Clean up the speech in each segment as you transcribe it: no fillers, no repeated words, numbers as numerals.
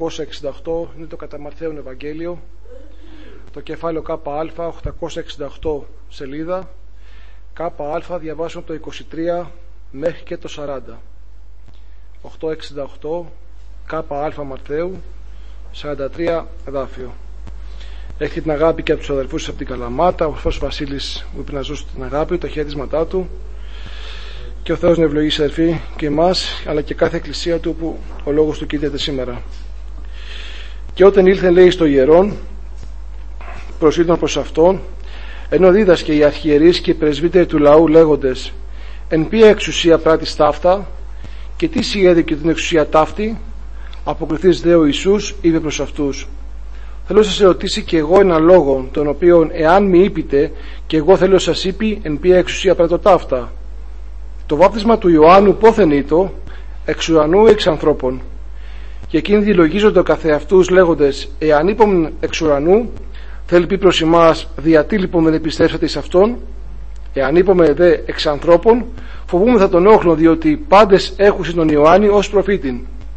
868 είναι το κατά Ματθαίον Ευαγγέλιο, το κεφάλαιο ΚΑ, 868 σελίδα, ΚΑ διαβάζουμε από το 23 μέχρι και το 40. 868 ΚΑ Ματθαίου, 43 εδάφιο. Έχει την αγάπη και από τους αδελφούς από την Καλαμάτα. Ο Φως Βασίλης μου είπε να ζώσει την αγάπη, το χαιρετίσματά του, και ο Θεός να ευλογήσει, αδελφοί, και εμάς αλλά και κάθε εκκλησία του που ο λόγος του κοίταται σήμερα. Και όταν ήλθε, λέει, στο ιερόν, προσήλθαν προς αυτόν, ενώ δίδασκε οι αρχιερείς και οι πρεσβύτεροι του λαού, λέγοντες: εν ποια εξουσία πράττεις ταύτα, και τι σοι έδικε την εξουσία ταύτη? Αποκριθείς δε ο Ιησούς, είπε προς αυτούς: θέλω να σας ερωτήσει και εγώ ένα λόγο, τον οποίον εάν μη είπετε, και εγώ θέλω να σας είπε εν ποια εξουσία πράττω ταύτα. Το βάπτισμα του Ιωάννου πόθεν ήτο, εξ ουρανού ή εξ ανθρώπων? Και εκείνοι δηλογίζονται ο καθεαυτούς, λέγοντες: εάν είπομεν εξ ουρανού, θέλει πει προς εμάς, διατί λοιπόν δεν επιστρέψατε εις αυτόν? Εάν είπαμε δε εξ ανθρώπων, φοβούμεθα τον όχλο, διότι πάντες έχουσιν τον Ιωάννη ως προφήτην.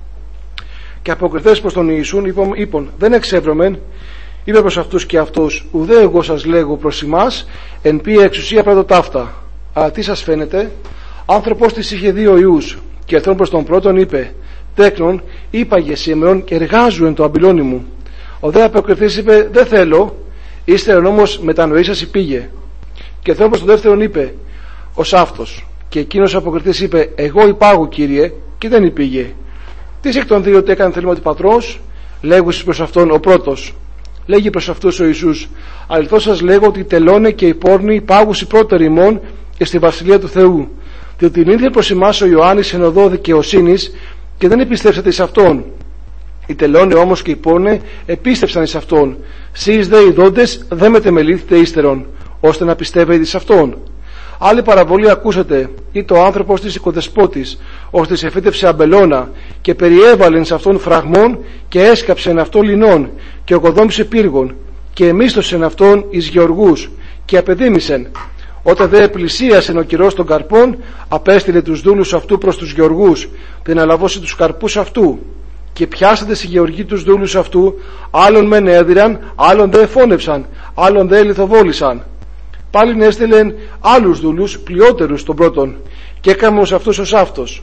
Και αποκριθές προς τον Ιησούν είπων: δεν εξεύρωμεν. Είπε προς αυτούς και αυτός: ουδέ εγώ σας λέγω προς εμάς εν ποια εξουσία πράττω ταύτα. Αλλά τι σας φαίνεται? Άνθρωπος της είχε 2 ιούς, και ερθών προς τον πρώτον είπε: τέκνον, είπαγε σήμερον και εργάζου εν το αμπυλώνι μου. Ο δε αποκριθής είπε: δεν θέλω. Ύστερον όμως μετανοήσας πήγε. Και ερθών προς τον δεύτερον είπε: ως αυτός. Και εκείνος αποκριθής είπε: εγώ υπάγω, Κύριε, και δεν υπήγε. Τι εκ των δύο ότι έκανε θέλημα του πατρός? Λέγουσι προς αυτόν ο πρώτος. Λέγει προς αυτούς ο Ιησούς: αληθώς σας λέγω ότι τελώνε και οι πόρνοι πάγουσι πρώτεροι ημών και στη βασιλεία του Θεού. Διότι ήλθε προς εμάς ο Ιωάννης εν οδό δικαιοσύνης και δεν επιστρέψατε εις αυτόν. Οι τελώνε όμως και οι πόρνοι επίστεψαν εις αυτόν. Σεις δε οι δόντες δεν μετεμελήθητε ύστερον, ώστε να πιστεύετε εις αυτόν. Άλλη παραβολή ακούσατε, ή το άνθρωπος της οικοδεσπότης, ώστε σε φύτευσε αμπελώνα και περιέβαλεν σε αυτόν φραγμών και έσκαψε εν αυτό λινών και οκοδόμησε πύργων και εμίσθωσεν αυτόν εις γεωργούς και απεδίμησεν. Όταν δε πλησίασεν ο καιρός των καρπών, απέστειλε τους δούλους αυτού προς τους γεωργούς την αλαβώσει τους καρπούς αυτού. Και πιάσατε στη γεωργοί τους δούλους αυτού, άλλον μεν έδιραν, άλλον δε εφώνευσαν, άλλον δε λιθοβόλησαν. Πάλιν έστειλεν άλλους δούλους πλειότερους των πρώτων, και έκαμε ως αυτούς ως αυτός.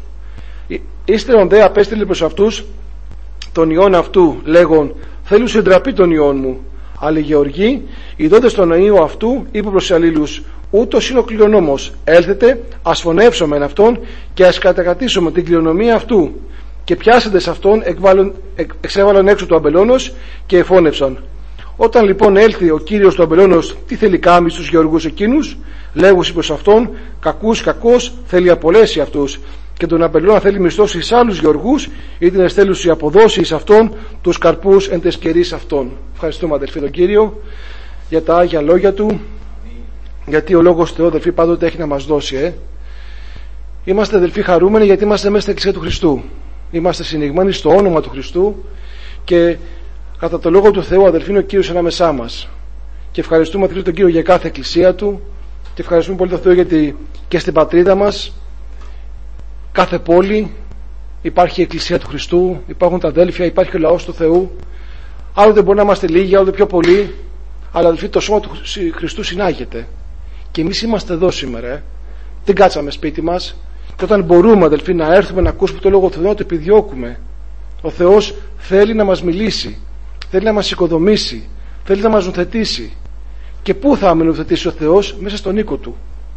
Ύστερον δε απέστειλε προς αυτούς τον ιόν αυτού, λέγον: θέλουν συντραπεί τον ιόν μου. Αλλά οι γεωργοί, ειδώντες τον ιό αυτού, είπε προς τους αλλήλους: ούτως είναι ο κληρονόμος. Έλθετε, ας φωνεύσομεν αυτόν και ας κατακρατήσουμε την κληρονομία αυτού. Και πιάσατε σε αυτόν, εξέβαλαν έξω του αμπελώνος και εφώνευσαν. Όταν λοιπόν έλθει ο κύριος του αμπελώνος, τι θέλει κάμει στους γεωργούς εκείνους? Λέγουσι προς αυτόν: κακός θέλει απολέσει αυτούς, και τον αμπελώνα θέλει μισθώσει εις άλλους γεωργούς, ή την εστέλουσι αποδώσει εις αυτόν τους καρπούς εν τες καιρείς αυτών. Ευχαριστούμε, αδελφοί, τον Κύριο για τα άγια λόγια του, γιατί ο λόγος Θεού, αδελφοί, πάντοτε έχει να μας δώσει. Είμαστε, αδελφοί, χαρούμενοι γιατί είμαστε μέσα στην Εκκλησία του Χριστού. Είμαστε συνηγμένοι στο όνομα του Χριστού και κατά το λόγο του Θεού, αδελφοί, είναι ο Κύριος ανάμεσά μας. Και ευχαριστούμε, αδελφοί, τον Κύριο για κάθε εκκλησία του, και ευχαριστούμε πολύ τον Θεό γιατί και στην πατρίδα μας, κάθε πόλη, υπάρχει η Εκκλησία του Χριστού, υπάρχουν τα αδέλφια, υπάρχει ο λαός του Θεού. Άλλοτε μπορεί να είμαστε λίγοι, άλλοτε πιο πολλοί, αλλά, αδελφοί, το σώμα του Χριστού συνάγεται. Και εμείς είμαστε εδώ σήμερα. Δεν κάτσαμε σπίτι μας. Και όταν μπορούμε, αδελφοί, να έρθουμε να ακούσουμε το λόγο του Θεού, να το επιδιώκουμε. Ο Θεός θέλει να μας μιλήσει, θέλει να μας οικοδομήσει, θέλει να μας νοθετήσει. Και πού θα με νοθετήσει ο Θεός? Μέσα στον οίκο του.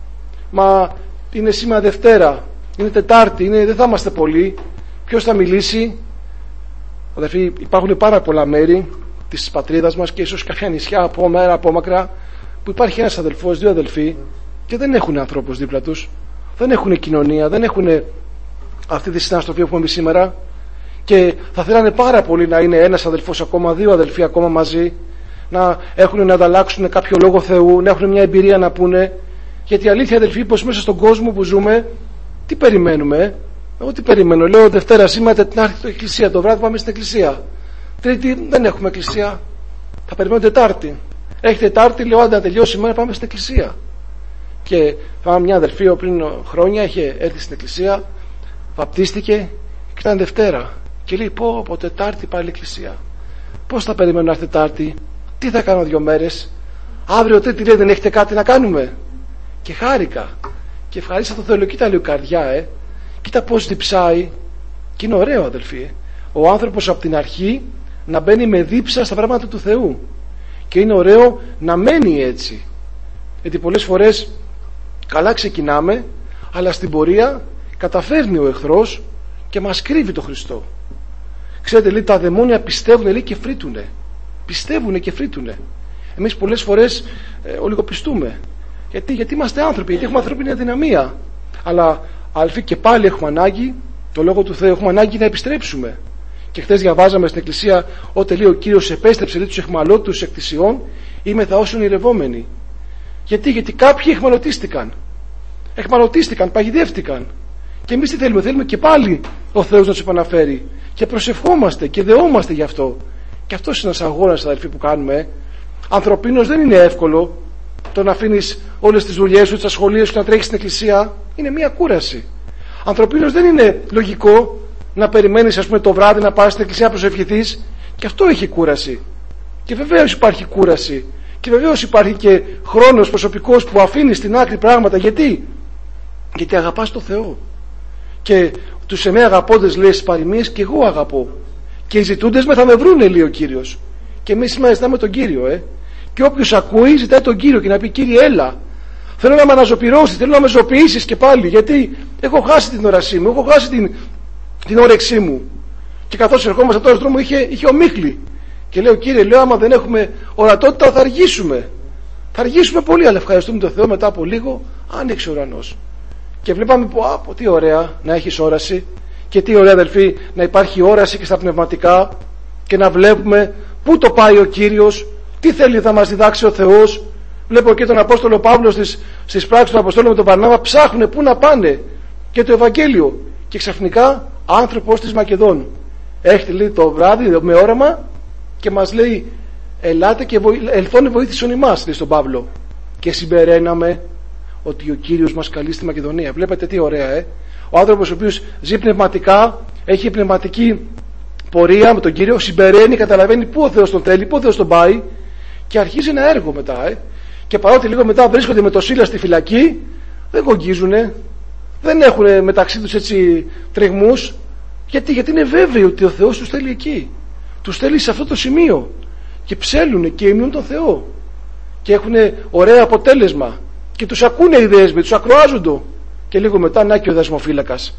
Μα είναι σήμερα Δευτέρα, είναι Τετάρτη, δεν θα είμαστε πολλοί. Ποιος θα μιλήσει? Αδελφοί, υπάρχουν πάρα πολλά μέρη της πατρίδας μας και ίσως κάποια νησιά από μέρα από μακρά, που υπάρχει ένας αδελφός, 2 αδελφοί, και δεν έχουν ανθρώπους δίπλα τους, δεν έχουν κοινωνία, δεν έχουν αυτή τη συναστροφή που έχουμε σήμερα. Και θα θέλανε πάρα πολύ να είναι ένας αδελφός ακόμα, 2 αδελφοί ακόμα μαζί, να έχουν να ανταλλάξουν κάποιο λόγο Θεού, να έχουν μια εμπειρία να πούνε. Γιατί η αλήθεια, αδελφοί, πως μέσα στον κόσμο που ζούμε, τι περιμένουμε? Εγώ τι περιμένω? Λέω Δευτέρα σήμερα την άρχη εκκλησία, το βράδυ πάμε στην εκκλησία. Τρίτη δεν έχουμε εκκλησία, θα περιμένω Τετάρτη. Έχει Τετάρτη, λέω άντε να τελειώσει η μέρα, πάμε στην εκκλησία. Και πάμε μια αδελφή πριν χρόνια, είχε έρθει στην εκκλησία, βαπτίστηκε και ήταν Δευτέρα. Και λέει, πω από Τετάρτη πάλι εκκλησία. Πώς θα περιμένω να έρθει Τετάρτη, τι θα κάνω 2 μέρες, αύριο Τρίτη λέει δεν έχετε κάτι να κάνουμε? Και χάρηκα και ευχαρίστησα το Θεό. Κοίτα λέει καρδιά, κοίτα πως διψάει. Και είναι ωραίο, αδελφοί, ο άνθρωπος από την αρχή να μπαίνει με δίψα στα πράγματα του Θεού, και είναι ωραίο να μένει έτσι, γιατί πολλές φορές καλά ξεκινάμε, αλλά στην πορεία καταφέρνει ο εχθρός και μας κρύβει το Χριστό. Ξέρετε, λέει, τα δαιμόνια πιστεύουν, λέει, και φρύτουνε. Πιστεύουνε και φρύτουνε. Εμείς πολλές φορές ολιγοπιστούμε. Γιατί είμαστε άνθρωποι, γιατί έχουμε ανθρώπινη αδυναμία. Αλλά αλφή, και πάλι έχουμε ανάγκη, το Λόγο του Θεού, έχουμε ανάγκη να επιστρέψουμε. Και χθες διαβάζαμε στην εκκλησία, όταν λέει ο Κύριος επέστρεψε, λέει, τους εχμαλώτους εκ της Ιών, είμαι θα όσων ηρευόμενοι. Γιατί κάποιοι εχμαλωτίστηκαν, παγιδεύτηκαν. Και εμείς τι θέλουμε? Θέλουμε και πάλι ο Θεός να τους επαναφέρει. Και προσευχόμαστε και δεόμαστε γι' αυτό. Και αυτός είναι ένας αγώνας, αδελφοί, που κάνουμε. Ανθρωπίνως δεν είναι εύκολο το να αφήνεις όλες τις δουλειές σου, τις ασχολίες σου, να τρέχεις στην εκκλησία. Είναι μια κούραση. Ανθρωπίνως δεν είναι λογικό να περιμένεις, ας πούμε, το βράδυ να πας στην εκκλησία να προσευχηθείς. Και αυτό έχει κούραση. Και βεβαίως υπάρχει κούραση. Και βεβαίως υπάρχει και χρόνος προσωπικός που αφήνεις στην άκρη πράγματα. Γιατί αγαπάς το Θεό. Και τους εμέ αγαπώντες, λέει, στις παροιμίες, και εγώ αγαπώ. Και οι ζητούντες με θα με βρούνε, λέει ο Κύριος. Και εμείς σήμερα ζητάμε τον Κύριο, Και όποιος ακούει ζητάει τον Κύριο και να πει, Κύριε, έλα. Θέλω να με αναζωπυρώσεις, θέλω να με ζωπιήσεις και πάλι. Γιατί έχω χάσει την όρασή μου, έχω χάσει την όρεξή μου. Και καθώς ερχόμαστε τώρα στον δρόμο, είχε ομίχλη. Και λέω, Κύριε, λέω, άμα δεν έχουμε ορατότητα θα αργήσουμε. Θα αργήσουμε πολύ, αλλά ευχαριστούμε τον Θεό, μετά από λίγο άνοιξε ο ουρανός. Και βλέπαμε, τι ωραία να έχεις όραση, και τι ωραία, αδελφοί, να υπάρχει όραση και στα πνευματικά, και να βλέπουμε πού το πάει ο Κύριος, τι θέλει να μας διδάξει ο Θεός. Βλέπω και τον Απόστολο Παύλο στις πράξεις του Αποστόλου με τον Βαρνάβα, ψάχνουν πού να πάνε, και το Ευαγγέλιο. Και ξαφνικά άνθρωπος της Μακεδών έρχεται, λέει, το βράδυ με όραμα και μας λέει, ελάτε και ελθόν βοήθησον ημάς, λέει στον Παύλο. Και συμπεραίναμε ότι ο Κύριος μας καλεί στη Μακεδονία. Βλέπετε τι ωραία, Ο άνθρωπος ο οποίος ζει πνευματικά, έχει πνευματική πορεία με τον Κύριο, συμπεραίνει, καταλαβαίνει πού ο Θεός τον θέλει, πού ο Θεός τον πάει, και αρχίζει ένα έργο μετά, Και παρότι λίγο μετά βρίσκονται με το Σίλα στη φυλακή, δεν γογγίζουνε, δεν έχουν μεταξύ τους έτσι τριγμούς. Γιατί είναι βέβαιοι ότι ο Θεός τους θέλει εκεί, τους θέλει σε αυτό το σημείο, και ψέλνουνε και υμνούν τον Θεό και έχουν ωραίο αποτέλεσμα, και τους ακούνε οι δέσμοι, τους ακροάζονται, και λίγο μετά να και ο δεσμοφύλακας.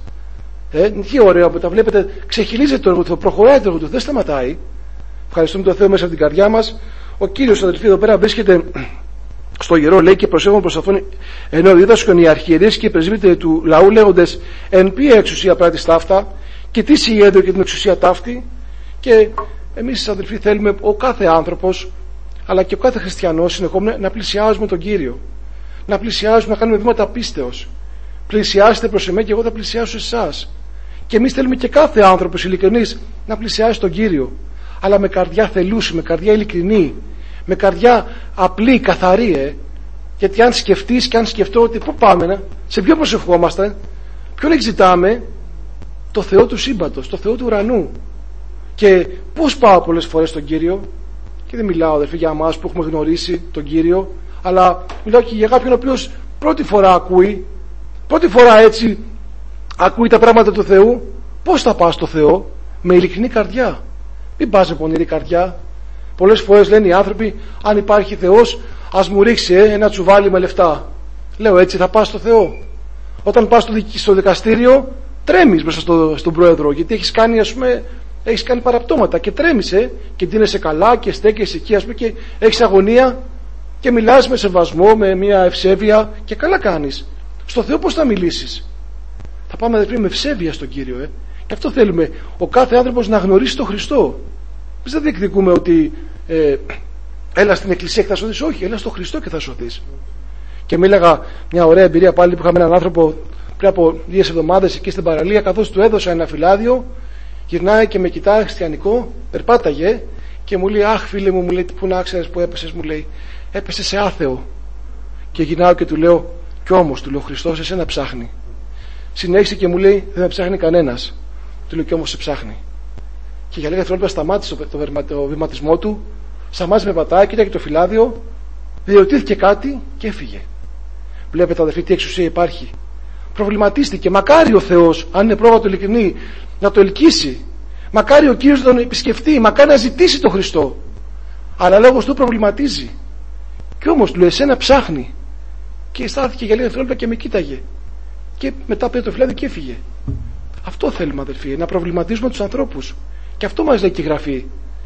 Τι ωραίο που τα βλέπετε, ξεχυλίζεται το έργο του Θεού, προχωράει το έργο του Θεού, δεν σταματάει. Ευχαριστούμε τον Θεό μέσα από την καρδιά μας. Ο Κύριος, αδελφοί, εδώ πέρα βρίσκεται στο ιερό, λέει, και προσέχουν προς αυτόν, ενώ δίδασκαν οι αρχιερείς και οι πρεσβύτεροι του λαού, λέγοντες, εν ποια εξουσία πράττεις ταύτα, και τι συγγέντρω και την εξουσία ταύτη. Και εμείς, αδελφοί, θέλουμε ο κάθε άνθρωπος, αλλά και ο κάθε χριστιανός συνεχόμενα, να πλησιάζουμε τον Κύριο, να πλησιάζουμε, να κάνουμε βήματα πίστεως. Πλησιάστε προς εμέ και εγώ θα πλησιάσω εσάς. Και εμείς θέλουμε και κάθε άνθρωπος ειλικρινής να πλησιάσει τον Κύριο, αλλά με καρδιά θελούση, με καρδιά ειλικρινή, με καρδιά απλή, καθαρή. Γιατί αν σκεφτείς και αν σκεφτώ ότι πού πάμε, σε ποιο προσευχόμαστε, ποιον εξητάμε? Το Θεό του σύμπαντος, το Θεό του ουρανού. Και πώς πάω πολλές φορές στον Κύριο? Και δεν μιλάω, αδελφοί, για εμάς που έχουμε γνωρίσει τον Κύριο, αλλά μιλάω και για κάποιον ο οποίος πρώτη φορά ακούει, πρώτη φορά έτσι ακούει τα πράγματα του Θεού. Πώς θα πας στο Θεό? Με ειλικρινή καρδιά. Μην πας με πονηρή καρδιά. Πολλές φορές λένε οι άνθρωποι, αν υπάρχει Θεός, ας μου ρίξει ένα τσουβάλι με λεφτά. Λέω, έτσι θα πας στο Θεό? Όταν πας στο δικαστήριο, τρέμεις μέσα στον πρόεδρο, γιατί έχεις κάνει, ας πούμε, έχεις κάνει παραπτώματα και τρέμεις, και ντύνεσαι καλά και στέκεσαι εκεί, ας πούμε, και έχεις αγωνία και μιλάς με σεβασμό, με μια ευσέβεια, και καλά κάνεις. Στο Θεό πώς θα μιλήσεις? Θα πάμε, αδελφοί, με ευσέβεια στον Κύριο, Και αυτό θέλουμε, ο κάθε άνθρωπος να γνωρίσει τον Χριστό. Εμείς δεν διεκδικούμε ότι έλα στην εκκλησία και θα σωθείς. Όχι, έλα στον Χριστό και θα σωθείς. Και μίλαγα μια ωραία εμπειρία πάλι που είχαμε έναν άνθρωπο πριν από 2 εβδομάδες εκεί στην παραλία, καθώς του έδωσα ένα φυλάδιο, γυρνάει και με κοιτάει χριστιανικό, περπάταγε και μου λέει, αχ φίλε μου, λέει, πού να ξέρεις που έπεσες? Μου λέει, έπεσε σε άθεο. Και γυρνάω και του λέω, κι όμως, του λέω, Χριστός εσένα ψάχνει. Συνέχισε και μου λέει, δεν με ψάχνει κανένας. Του λέω, κι όμως σε ψάχνει. Και για λίγα δευτερόλεπτα σταμάτησε το βηματισμό του, σταμάτησε με πατάει, κοίταγε το φυλάδιο, διερωτήθηκε κάτι και έφυγε. Βλέπετε, αδερφοί, τι εξουσία υπάρχει. Προβληματίστηκε. Μακάρι ο Θεός, αν είναι πρόβατο ειλικρινή, να το ελκύσει. Μακάρι ο Κύριος να τον επισκεφτεί. Μακάρι να ζητήσει τον Χριστό. Αλλά λόγος του προβληματίζει. Και όμως του λέει: εσένα ψάχνει. Και στάθηκε για λίγα δευτερόλεπτα και με κοίταγε. Και μετά πήρε το φυλάδιο και έφυγε. Αυτό θέλουμε, αδελφοί, να προβληματίζουμε τους ανθρώπους. Και αυτό μας λέει και η Γραφή.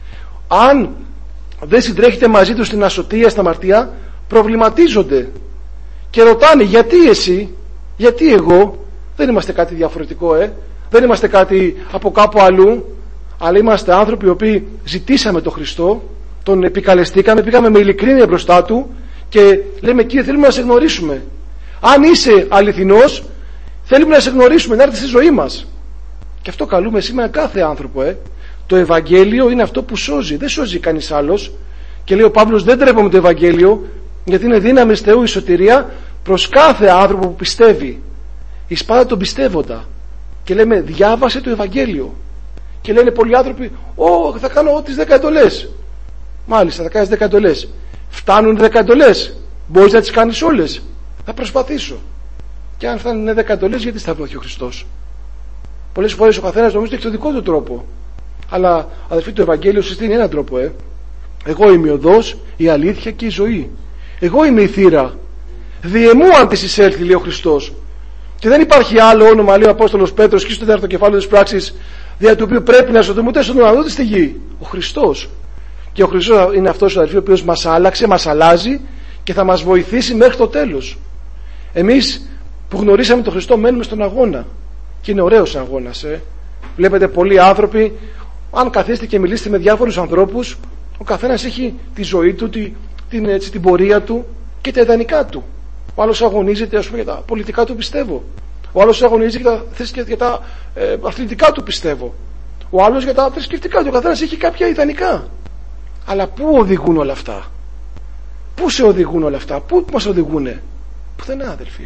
Αν δεν συντρέχετε μαζί τους στην ασωτεία, στην αμαρτία, προβληματίζονται και ρωτάνε: γιατί εσύ, γιατί εγώ? Δεν είμαστε κάτι διαφορετικό, δεν είμαστε κάτι από κάπου αλλού, αλλά είμαστε άνθρωποι οι οποίοι ζητήσαμε τον Χριστό, τον επικαλεστήκαμε, πήγαμε με ειλικρίνεια μπροστά του και λέμε: Κύριε, θέλουμε να σε γνωρίσουμε. Αν είσαι αληθινός, θέλουμε να σε γνωρίσουμε, να έρθεις στη ζωή μας. Και αυτό καλούμε σήμερα κάθε άνθρωπο. Το Ευαγγέλιο είναι αυτό που σώζει, δεν σώζει κανείς άλλος. Και λέει ο Παύλος: δεν τρέπομαι το Ευαγγέλιο, γιατί είναι δύναμη Θεού η σωτηρία προς κάθε άνθρωπο που πιστεύει. Εις πάντα τον πιστεύοντα. Και λέμε: διάβασε το Ευαγγέλιο. Και λένε πολλοί άνθρωποι: θα κάνω τις 10 εντολές. Μάλιστα, θα κάνεις 10 εντολές. Φτάνουν 10 εντολές? Μπορείς να τις κάνεις όλες? Θα προσπαθήσω. Και αν φτάνουν 10 εντολές, γιατί σταυρώθηκε ο Χριστός? Πολλές φορές ο καθένας νομίζει ότι έχει τον δικό του τρόπο. Αλλά αδελφοί, το Ευαγγέλιο συστήνει έναν τρόπο. Εγώ είμαι η οδός, η αλήθεια και η ζωή. Εγώ είμαι η θύρα. Διεμού αν της εισέλθει, λέει ο Χριστός. Και δεν υπάρχει άλλο όνομα, λέει ο Απόστολος Πέτρος και στο 4ο κεφάλαιο της πράξης, δια του οποίου πρέπει να σωθούμε ούτε στον ουρανό ούτε στη γη. Ο Χριστός. Και ο Χριστός είναι αυτός ο αδελφοί, ο οποίος μας άλλαξε, μας αλλάζει και θα μας βοηθήσει μέχρι το τέλος. Εμείς που γνωρίσαμε τον Χριστό μένουμε στον αγώνα. Και είναι ωραίος αγώνας. Βλέπετε πολλοί άνθρωποι, αν καθίσετε και μιλήσετε με διάφορους ανθρώπους, ο καθένας έχει τη ζωή του, την πορεία του και τα ιδανικά του. Ο άλλος αγωνίζεται, ας πούμε, για τα πολιτικά του, πιστεύω. Ο άλλος αγωνίζεται για τα αθλητικά του, πιστεύω. Ο άλλος για τα θρησκευτικά του. Ο καθένας έχει κάποια ιδανικά. Αλλά πού οδηγούν όλα αυτά? Πού σε οδηγούν όλα αυτά? Πού μας οδηγούνε? Πουθενά, αδελφοί.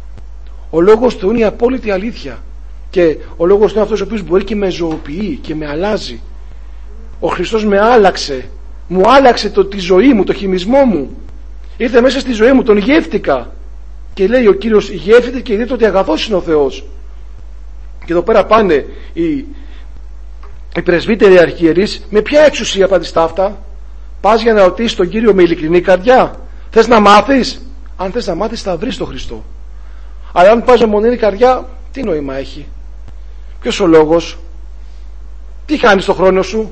Ο λόγος του είναι η απόλυτη αλήθεια. Και ο λόγος του είναι αυτός ο οποίος μπορεί και με ζωοποιεί και με αλλάζει. Ο Χριστός με άλλαξε. Μου άλλαξε τη ζωή μου, το χυμισμό μου. Ήρθε μέσα στη ζωή μου, τον γεύτηκα. Και λέει ο Κύριος: γεύτηκε και δείτε ότι αγαθός είναι ο Θεός. Και εδώ πέρα πάνε οι πρεσβύτεροι αρχιερείς. Με ποια εξουσία πάνε τα αυτά? Πας για να ρωτήσεις τον Κύριο με ειλικρινή καρδιά? Θες να μάθεις? Αν θες να μάθεις, θα βρεις τον Χριστό. Αλλά αν πας με μονή καρδιά, τι νόημα έχει? Ποιος ο λόγος? Τι κάνεις το χρόνο σου?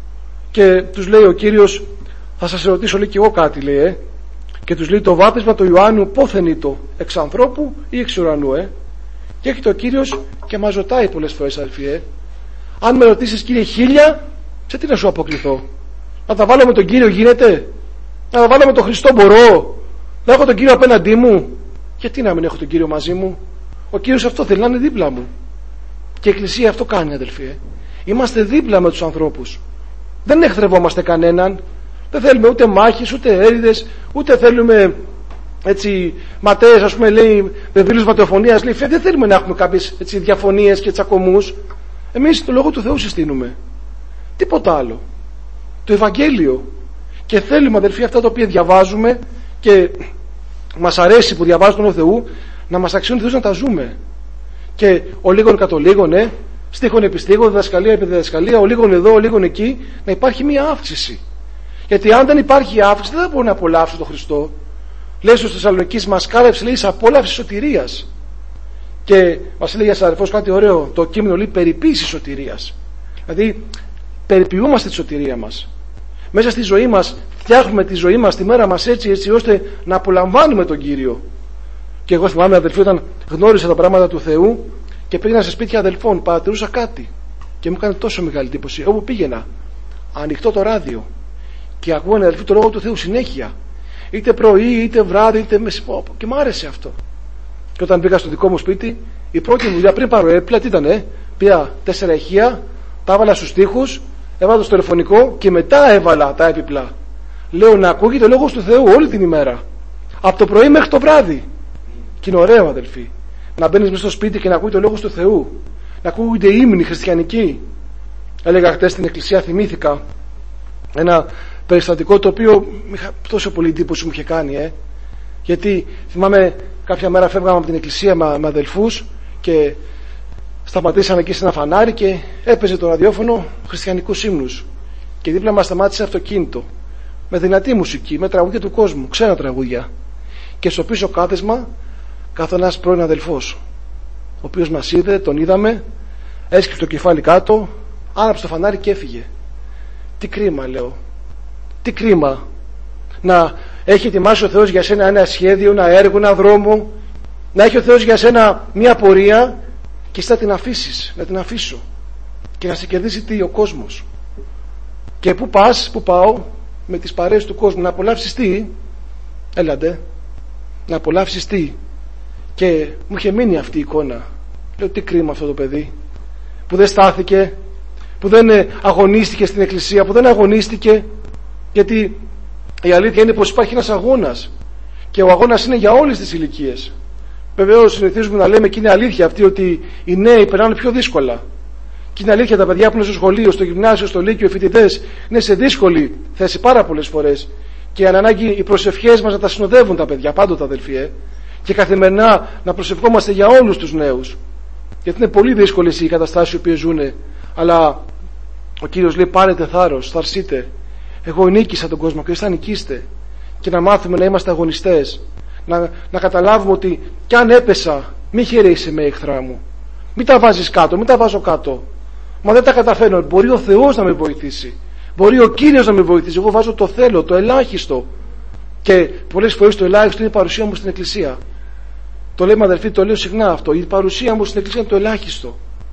Και τους λέει ο Κύριος: θα σας ρωτήσω, λέει, και εγώ κάτι, λέει. Και τους λέει: το βάπτισμα του Ιωάννου πόθεν ήτο, εξ ανθρώπου ή εξ ουρανού? Και έρχεται ο Κύριος και μας ρωτάει πολλές φορές, αδελφοί, αν με ρωτήσεις, Κύριε, 1000, σε τι να σου αποκληθώ? Να τα βάλω με τον Κύριο, γίνεται? Να τα βάλω με τον Χριστό, μπορώ? Να έχω τον Κύριο απέναντί μου? Γιατί να μην έχω τον Κύριο μαζί μου? Ο Κύριος αυτό θέλει, να είναι δίπλα μου. Και η Εκκλησία αυτό κάνει, αδελφοί. Είμαστε δίπλα με τους ανθρώπους. Δεν εχθρευόμαστε κανέναν. Δεν θέλουμε ούτε μάχες, ούτε έρηδες, ούτε θέλουμε έτσι ματέες, ας πούμε, λέει, βεβήλους ματαιοφωνίας, λέει. Δεν θέλουμε να έχουμε κάποιες έτσι διαφωνίες και τσακωμούς. Εμείς το Λόγο του Θεού συστήνουμε. Τίποτα άλλο. Το Ευαγγέλιο. Και θέλουμε, αδελφοί, αυτά τα οποία διαβάζουμε και μας αρέσει που διαβάζουμε τον Θεού, να μας αξιώνει Θεός να τα ζούμε. Και ο λίγον κατ' ο λίγον, στίχον επί στίχον, διδασκαλία επί διδασκαλία, ο λίγον εδώ, ο λίγον εκεί, να υπάρχει μια αύξηση. Γιατί αν δεν υπάρχει αύξηση, δεν θα μπορούμε να απολαύσουμε τον Χριστό. Λέει στους Θεσσαλονικείς, μας κάλεψε, λέει, εις απόλαυση σωτηρίας. Και μας λέει ένας αδερφός κάτι ωραίο, το κείμενο λέει περιποίηση σωτηρίας. Δηλαδή, περιποιούμαστε τη σωτηρία μας. Μέσα στη ζωή μας, φτιάχνουμε τη ζωή μας, τη μέρα μας έτσι ώστε να απολαμβάνουμε τον Κύριο. Και εγώ θυμάμαι, αδελφοί, όταν γνώρισα τα πράγματα του Θεού και πήγαινα σε σπίτια αδελφών, παρατηρούσα κάτι και μου έκανε τόσο μεγάλη εντύπωση. Όπου πήγαινα, ανοιχτό το ράδιο και ακούγανε, αδελφοί, το Λόγο του Θεού συνέχεια. Είτε πρωί, είτε βράδυ, είτε μεσημέρι. Και μου άρεσε αυτό. Και όταν πήγα στο δικό μου σπίτι, η πρώτη μου δουλειά πριν πάρω έπιπλα, τι ήταν? Πήρα 4 ηχεία, τα έβαλα στους τοίχους, έβαλα στο τηλεφωνικό και μετά έβαλα τα έπιπλα. Λέω να ακούγεται ο Λόγος του Θεού όλη την ημέρα. Από το πρωί μέχρι το βράδυ. Και είναι ωραίο, αδελφοί, να μπαίνεις μέσα στο σπίτι και να ακούγεται ο Λόγος του Θεού. Να ακούγονται ύμνοι χριστιανικοί. Έλεγα χτες στην εκκλησία, θυμήθηκα ένα περιστατικό το οποίο τόσο πολύ εντύπωση μου είχε κάνει, γιατί θυμάμαι κάποια μέρα φεύγαμε από την εκκλησία με αδελφούς και σταματήσαμε εκεί σε ένα φανάρι και έπαιζε το ραδιόφωνο χριστιανικούς ύμνους και δίπλα μας σταμάτησε αυτοκίνητο με δυνατή μουσική, με τραγούδια του κόσμου, ξένα τραγούδια, και στο πίσω κάθισμα κάθονε ένας πρώην αδελφός, ο οποίος μας είδε, τον είδαμε, έσκυψε το κεφάλι κάτω, άναψε το φανάρι και έφυγε. Τι κρίμα, λέω, τι κρίμα να έχει ετοιμάσει ο Θεός για σένα ένα σχέδιο, ένα έργο, ένα δρόμο, να έχει ο Θεός για σένα μια πορεία και εσύ να την αφήσεις, να την αφήσω και να σε κερδίσει τι, ο κόσμος. Και πού πας, πού πάω, με τις παρέες του κόσμου, να απολαύσεις τι, έλατε, να απολαύσεις τι. Και μου είχε μείνει αυτή η εικόνα. Λέω, τι κρίμα αυτό το παιδί που δεν στάθηκε, που δεν αγωνίστηκε στην εκκλησία, που δεν αγωνίστηκε, γιατί η αλήθεια είναι πως υπάρχει ένας αγώνας και ο αγώνας είναι για όλες τις ηλικίες. Βεβαίως συνηθίζουμε να λέμε, και είναι αλήθεια αυτή, ότι οι νέοι περνάνε πιο δύσκολα. Και είναι αλήθεια, τα παιδιά που είναι στο σχολείο, στο γυμνάσιο, στο λύκειο, οι φοιτητές είναι σε δύσκολη θέση πάρα πολλές φορές. Και αν ανάγκη οι προσευχές μας να τα συνοδεύουν τα παιδιά, πάντοτε αδελφοί, και καθημερινά να προσευχόμαστε για όλους τους νέους. Γιατί είναι πολύ δύσκολες οι καταστάσεις οι οποίες ζουν. Αλλά ο Κύριος λέει, πάρετε θάρρος, θαρσείτε. Εγώ νίκησα τον κόσμο και εσείς θα νικήσετε. Και να μάθουμε να είμαστε αγωνιστές. Να καταλάβουμε ότι κι αν έπεσα, μη χαιρείσαι με, εχθρά μου. Μην τα βάζεις κάτω, μην τα βάζω κάτω. Μα δεν τα καταφέρνω. Μπορεί ο Θεός να με βοηθήσει. Μπορεί ο Κύριος να με βοηθήσει. Εγώ βάζω το θέλω, το ελάχιστο. Και πολλές φορές το ελάχιστο είναι η παρουσία μου στην εκκλησία. Το λέμε, αδελφοί, το λέω συχνά αυτό. Η παρουσία μου στην εκκλησία είναι το ελάχιστο.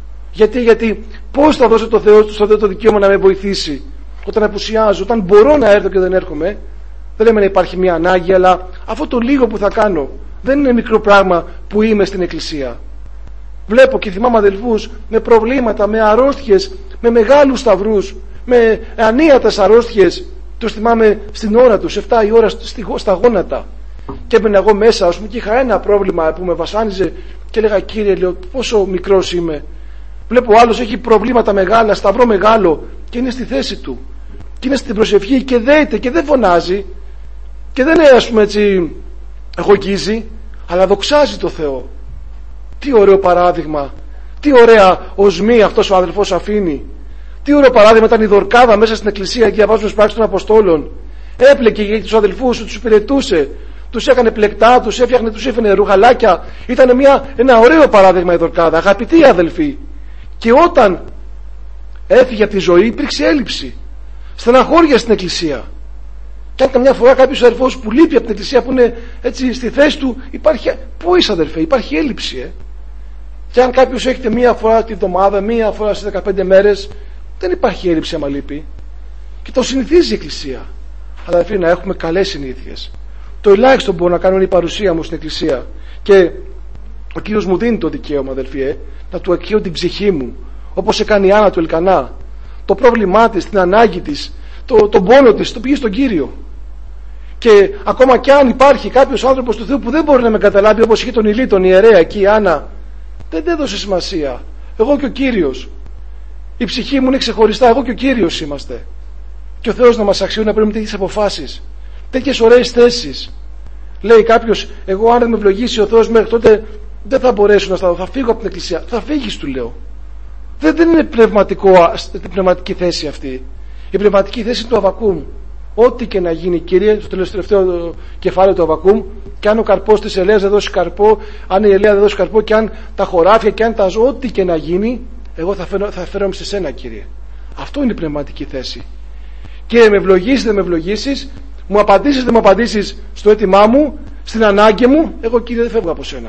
Γιατί πώς θα δώσω το Θεό στο Θεό το δικαίωμα να με βοηθήσει όταν απουσιάζω, όταν μπορώ να έρθω και δεν έρχομαι. Δεν λέμε να υπάρχει μια ανάγκη, αλλά αυτό το λίγο που θα κάνω δεν είναι μικρό πράγμα που είμαι στην εκκλησία. Βλέπω και θυμάμαι αδελφούς με προβλήματα, με αρρώστιες, με μεγάλους σταυρούς, με ανίατες αρρώστιες. Τους θυμάμαι στην ώρα τους, 7 η ώρα στα γόνατα. Και έμπαινα εγώ μέσα, ας πούμε, και είχα ένα πρόβλημα που με βασάνιζε και έλεγα, Κύριε, λέω, πόσο μικρός είμαι. Βλέπω ο άλλος έχει προβλήματα μεγάλα, σταυρό μεγάλο, και είναι στη θέση του. Και είναι στην προσευχή και δέεται και δεν φωνάζει. Και δεν είναι, ας πούμε, έτσι εγωγίζει, αλλά δοξάζει το Θεό. Τι ωραίο παράδειγμα. Τι ωραία οσμή αυτός ο αδελφός αφήνει. Τι ωραίο παράδειγμα ήταν η Δορκάδα μέσα στην εκκλησία και διαβάζουμε τις πράξεις των Αποστόλων. Έπλεκε για τους αδελφούς, τους υπηρετούσε, τους έκανε πλεκτά, τους έφτιαχνε, τους έφερε ρουχαλάκια. Ήταν ένα ωραίο παράδειγμα η Δορκάδα, αγαπητοί αδελφοί. Και όταν έφυγε από τη ζωή υπήρξε έλλειψη, στεναχώρια στην εκκλησία. Και αν καμιά φορά κάποιος αδελφός που λείπει από την εκκλησία, που είναι έτσι στη θέση του, υπάρχει. Πού είσαι, αδελφέ, υπάρχει έλλειψη, Και αν κάποιος έχετε μία φορά τη εβδομάδα, μία φορά στις 15 μέρες, δεν υπάρχει έλλειψη άμα λείπει. Και το συνηθίζει η εκκλησία. Αλλά αδελφοί, να έχουμε καλές συνήθειες. Το ελάχιστο που μπορώ να κάνω είναι η παρουσία μου στην εκκλησία. Και ο Κύριος μου δίνει το δικαίωμα, αδελφοί, να του εκχέω την ψυχή μου, όπως έκανε η Άννα του Ελκανά. Το πρόβλημά της, την ανάγκη της, τον πόνο της, το πήγε στον Κύριο. Και ακόμα κι αν υπάρχει κάποιος άνθρωπος του Θεού που δεν μπορεί να με καταλάβει, όπως είχε τον Ηλί, τον ιερέα εκεί, η Άννα, δεν έδωσε σημασία. Εγώ και ο Κύριος. Η ψυχή μου είναι ξεχωριστά, εγώ και ο Κύριος είμαστε. Και ο Θεός να μας αξιώνει να παίρνουμε τέτοιες αποφάσεις, τέτοιες ωραίες θέσεις. Λέει κάποιος, εγώ αν δεν με ευλογήσει ο Θεός μέχρι τότε δεν θα μπορέσω να σταθώ, θα φύγω από την εκκλησία. Θα φύγεις, του λέω. Δεν είναι πνευματική θέση αυτή. Η πνευματική θέση είναι του Αββακούμ. Ό,τι και να γίνει, Κύριε, στο τελευταίο κεφάλαιο του Αββακούμ, και αν ο καρπός της ελαίας δεν δώσει καρπό, αν η ελαία δεν δώσει καρπό, και αν τα χωράφια και αν τα ζώα, ό,τι και να γίνει, εγώ θα φέρομαι σε σένα, Κύριε. Αυτό είναι η πνευματική θέση. Και με ευλογήσεις, δεν με ευλογήσεις, μου απαντήσεις, δεν μου απαντήσεις στο αίτημά μου, στην ανάγκη μου, εγώ, Κύριε, δεν φεύγω από σένα.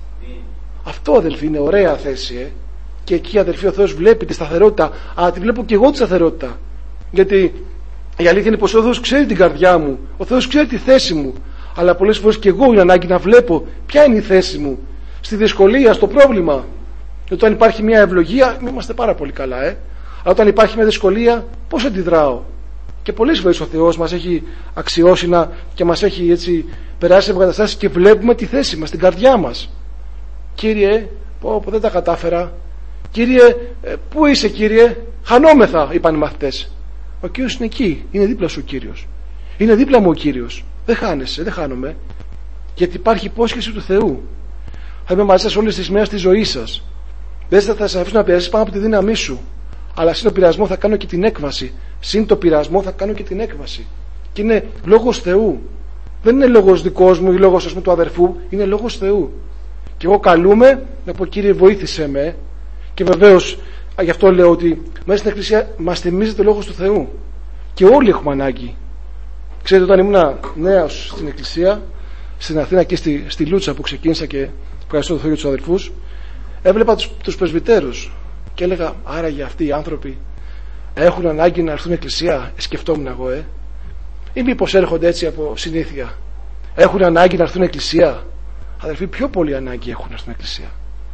Αυτό, αδελφοί, είναι ωραία θέση, Και εκεί, αδελφοί, ο Θεός βλέπει τη σταθερότητα. Αλλά τη βλέπω και εγώ τη σταθερότητα. Γιατί η αλήθεια είναι πως ο Θεός ξέρει την καρδιά μου, ο Θεός ξέρει τη θέση μου. Αλλά πολλές φορές και εγώ είναι ανάγκη να βλέπω ποια είναι η θέση μου στη δυσκολία, στο πρόβλημα. Και όταν υπάρχει μια ευλογία, είμαστε πάρα πολύ καλά, Αλλά όταν υπάρχει μια δυσκολία, πώς αντιδράω. Και πολλές φορές ο Θεός μας έχει αξιώσει και μας έχει έτσι περάσει από καταστάσεις και βλέπουμε τη θέση μας, την καρδιά μας. Κύριε, δεν τα κατάφερα. Κύριε, πού είσαι, Κύριε? Χανόμεθα, είπαν οι μαθητές. Ο Κύριος είναι εκεί, είναι δίπλα σου ο Κύριος. Είναι δίπλα μου ο Κύριος. Δεν χάνεσαι, δεν χάνομαι. Γιατί υπάρχει υπόσχεση του Θεού. Θα είμαι μαζί σας όλες τις μέρες της ζωής σας. Δεν θα σας αφήσω να πειράζεις πάνω από τη δύναμή σου. Αλλά συν το πειρασμό θα κάνω και την έκβαση. Συν το πειρασμό θα κάνω και την έκβαση. Και είναι λόγος Θεού. Δεν είναι λόγος δικός μου ή λόγος, ας πούμε, του αδερφού. Είναι λόγος Θεού. Και εγώ καλούμε να πω, Κύριε, βοήθησέ με. Και βεβαίως γι' αυτό λέω ότι μέσα στην Εκκλησία μας θυμίζεται ο λόγος του Θεού. Και όλοι έχουμε ανάγκη. Ξέρετε, όταν ήμουν νέος στην Εκκλησία, στην Αθήνα και στη Λούτσα που ξεκίνησα, και ευχαριστώ τον Θεό για τους αδελφούς, έβλεπα τους πρεσβυτέρους και έλεγα, άραγε αυτοί οι άνθρωποι έχουν ανάγκη να έρθουν Εκκλησία? Σκεφτόμουν εγώ, ή μήπως έρχονται έτσι από συνήθεια? Έχουν ανάγκη να έρθουν Εκκλησία? Αδελφοί, πιο πολύ ανάγκη έχουν να έρθουν Εκκλησία.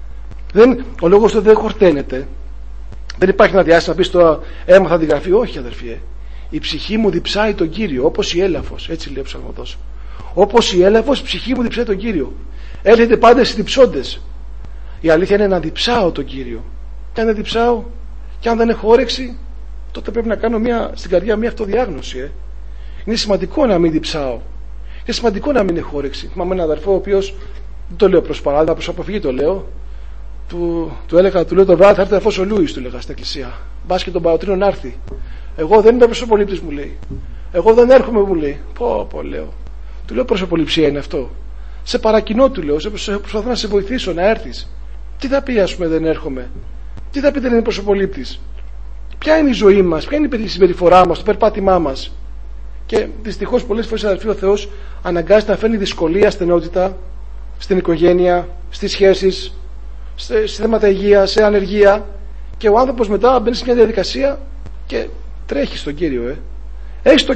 Ο λόγος του δεν χορταίνεται. Δεν υπάρχει ένα διάστημα να πεις τώρα έμαθα τη Γραφή. Όχι, αδελφοί, η ψυχή μου διψάει τον Κύριο, όπως η έλαφος. Έτσι λέει ο Ψαλμοδός. Όπως η έλαφος, η ψυχή μου διψάει τον Κύριο. Έρχεται πάντα στις διψώντες. Η αλήθεια είναι να διψάω τον Κύριο. Και αν δεν διψάω, και αν δεν έχω όρεξη, τότε πρέπει να κάνω στην καρδιά μια αυτοδιάγνωση. Είναι σημαντικό να μην διψάω. Είναι σημαντικό να μην έχω όρεξη. Θυμάμαι έναν αδερφό, ο οποίος, δεν το λέω προς παράδειγμα, προς αποφυγή το λέω, του λέω το βράδυ θα έρθει ο αδερφός ο Λούις, του λέγα στην εκκλησία. Μπας και τον παροτρύνω να έρθει. Εγώ δεν είμαι προσωπολήπτης, μου λέει. Εγώ δεν έρχομαι, μου λέει. Πω, λέω. Του λέω, προσωποληψία είναι αυτό? Σε παρακινώ, του λέω, προσπαθώ να σε βοηθήσω να έρθεις. Τι θα πει, ας πούμε, δεν έρχομαι? Τι θα πει δεν είναι προσωπολήπτης? Ποια είναι η ζωή μας, ποια είναι η συμπεριφορά μας, το περπάτημά μας? Και δυστυχώς πολλές φορές, αδελφοί, ο Θεός αναγκάζεται να φέρνει δυσκολία, στενότητα στην οικογένεια, στις σχέσεις, σε θέματα υγείας, σε ανεργία, και ο άνθρωπος μετά μπαίνει σε μια διαδικασία και τρέχει στον Κύριο. Έστω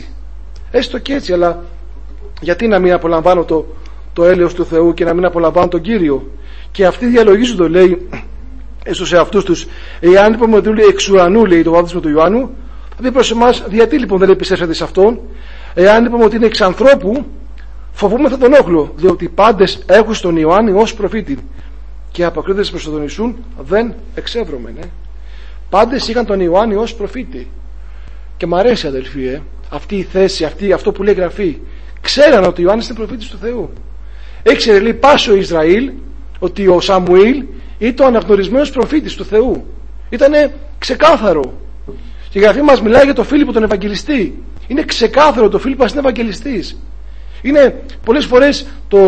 και έτσι, αλλά γιατί να μην απολαμβάνω το έλεος του Θεού και να μην απολαμβάνω τον Κύριο? Και αυτοί διαλογίζονται, λέει, στους εαυτούς τους. Εάν είπαμε ότι λέει εξ ουρανού, λέει το βάπτισμα του Ιωάννου, θα πει προς εμάς, γιατί λοιπόν δεν επιστρέφεται σε αυτόν? Εάν είπαμε ότι είναι εξ ανθρώπου, φοβούμεθα τον όχλο, διότι πάντες έχουν στον Ιωάννη ως προφήτη, και αποκρίτες προς τον Ιησούν δεν εξεύρωμεν. Πάντες είχαν τον Ιωάννη ως προφήτη. Και μ' αρέσει, αδελφοί, αυτή η θέση, αυτό που λέει Γραφή. Ξέραν ότι ο Ιωάννης είναι προφήτης του Θεού. Έξερε, λέει, πάσο Ισραήλ ότι ο Σαμουήλ ήταν ο αναγνωρισμένος προφήτης του Θεού. Ήτανε ξεκάθαρο. Και η Γραφή μας μιλάει για τον Φίλιππο τον Ευαγγελιστή. Είναι ξεκάθαρο το Φίλιππος είναι Ευαγγελιστής. Είναι πολλές φορές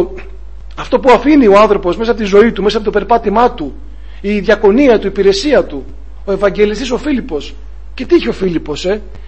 αυτό που αφήνει ο άνθρωπος μέσα από τη ζωή του, μέσα από το περπάτημά του, η διακονία του, η υπηρεσία του, ο Ευαγγελιστής ο Φίλιππος. Και τι είχε ο Φίλιππος?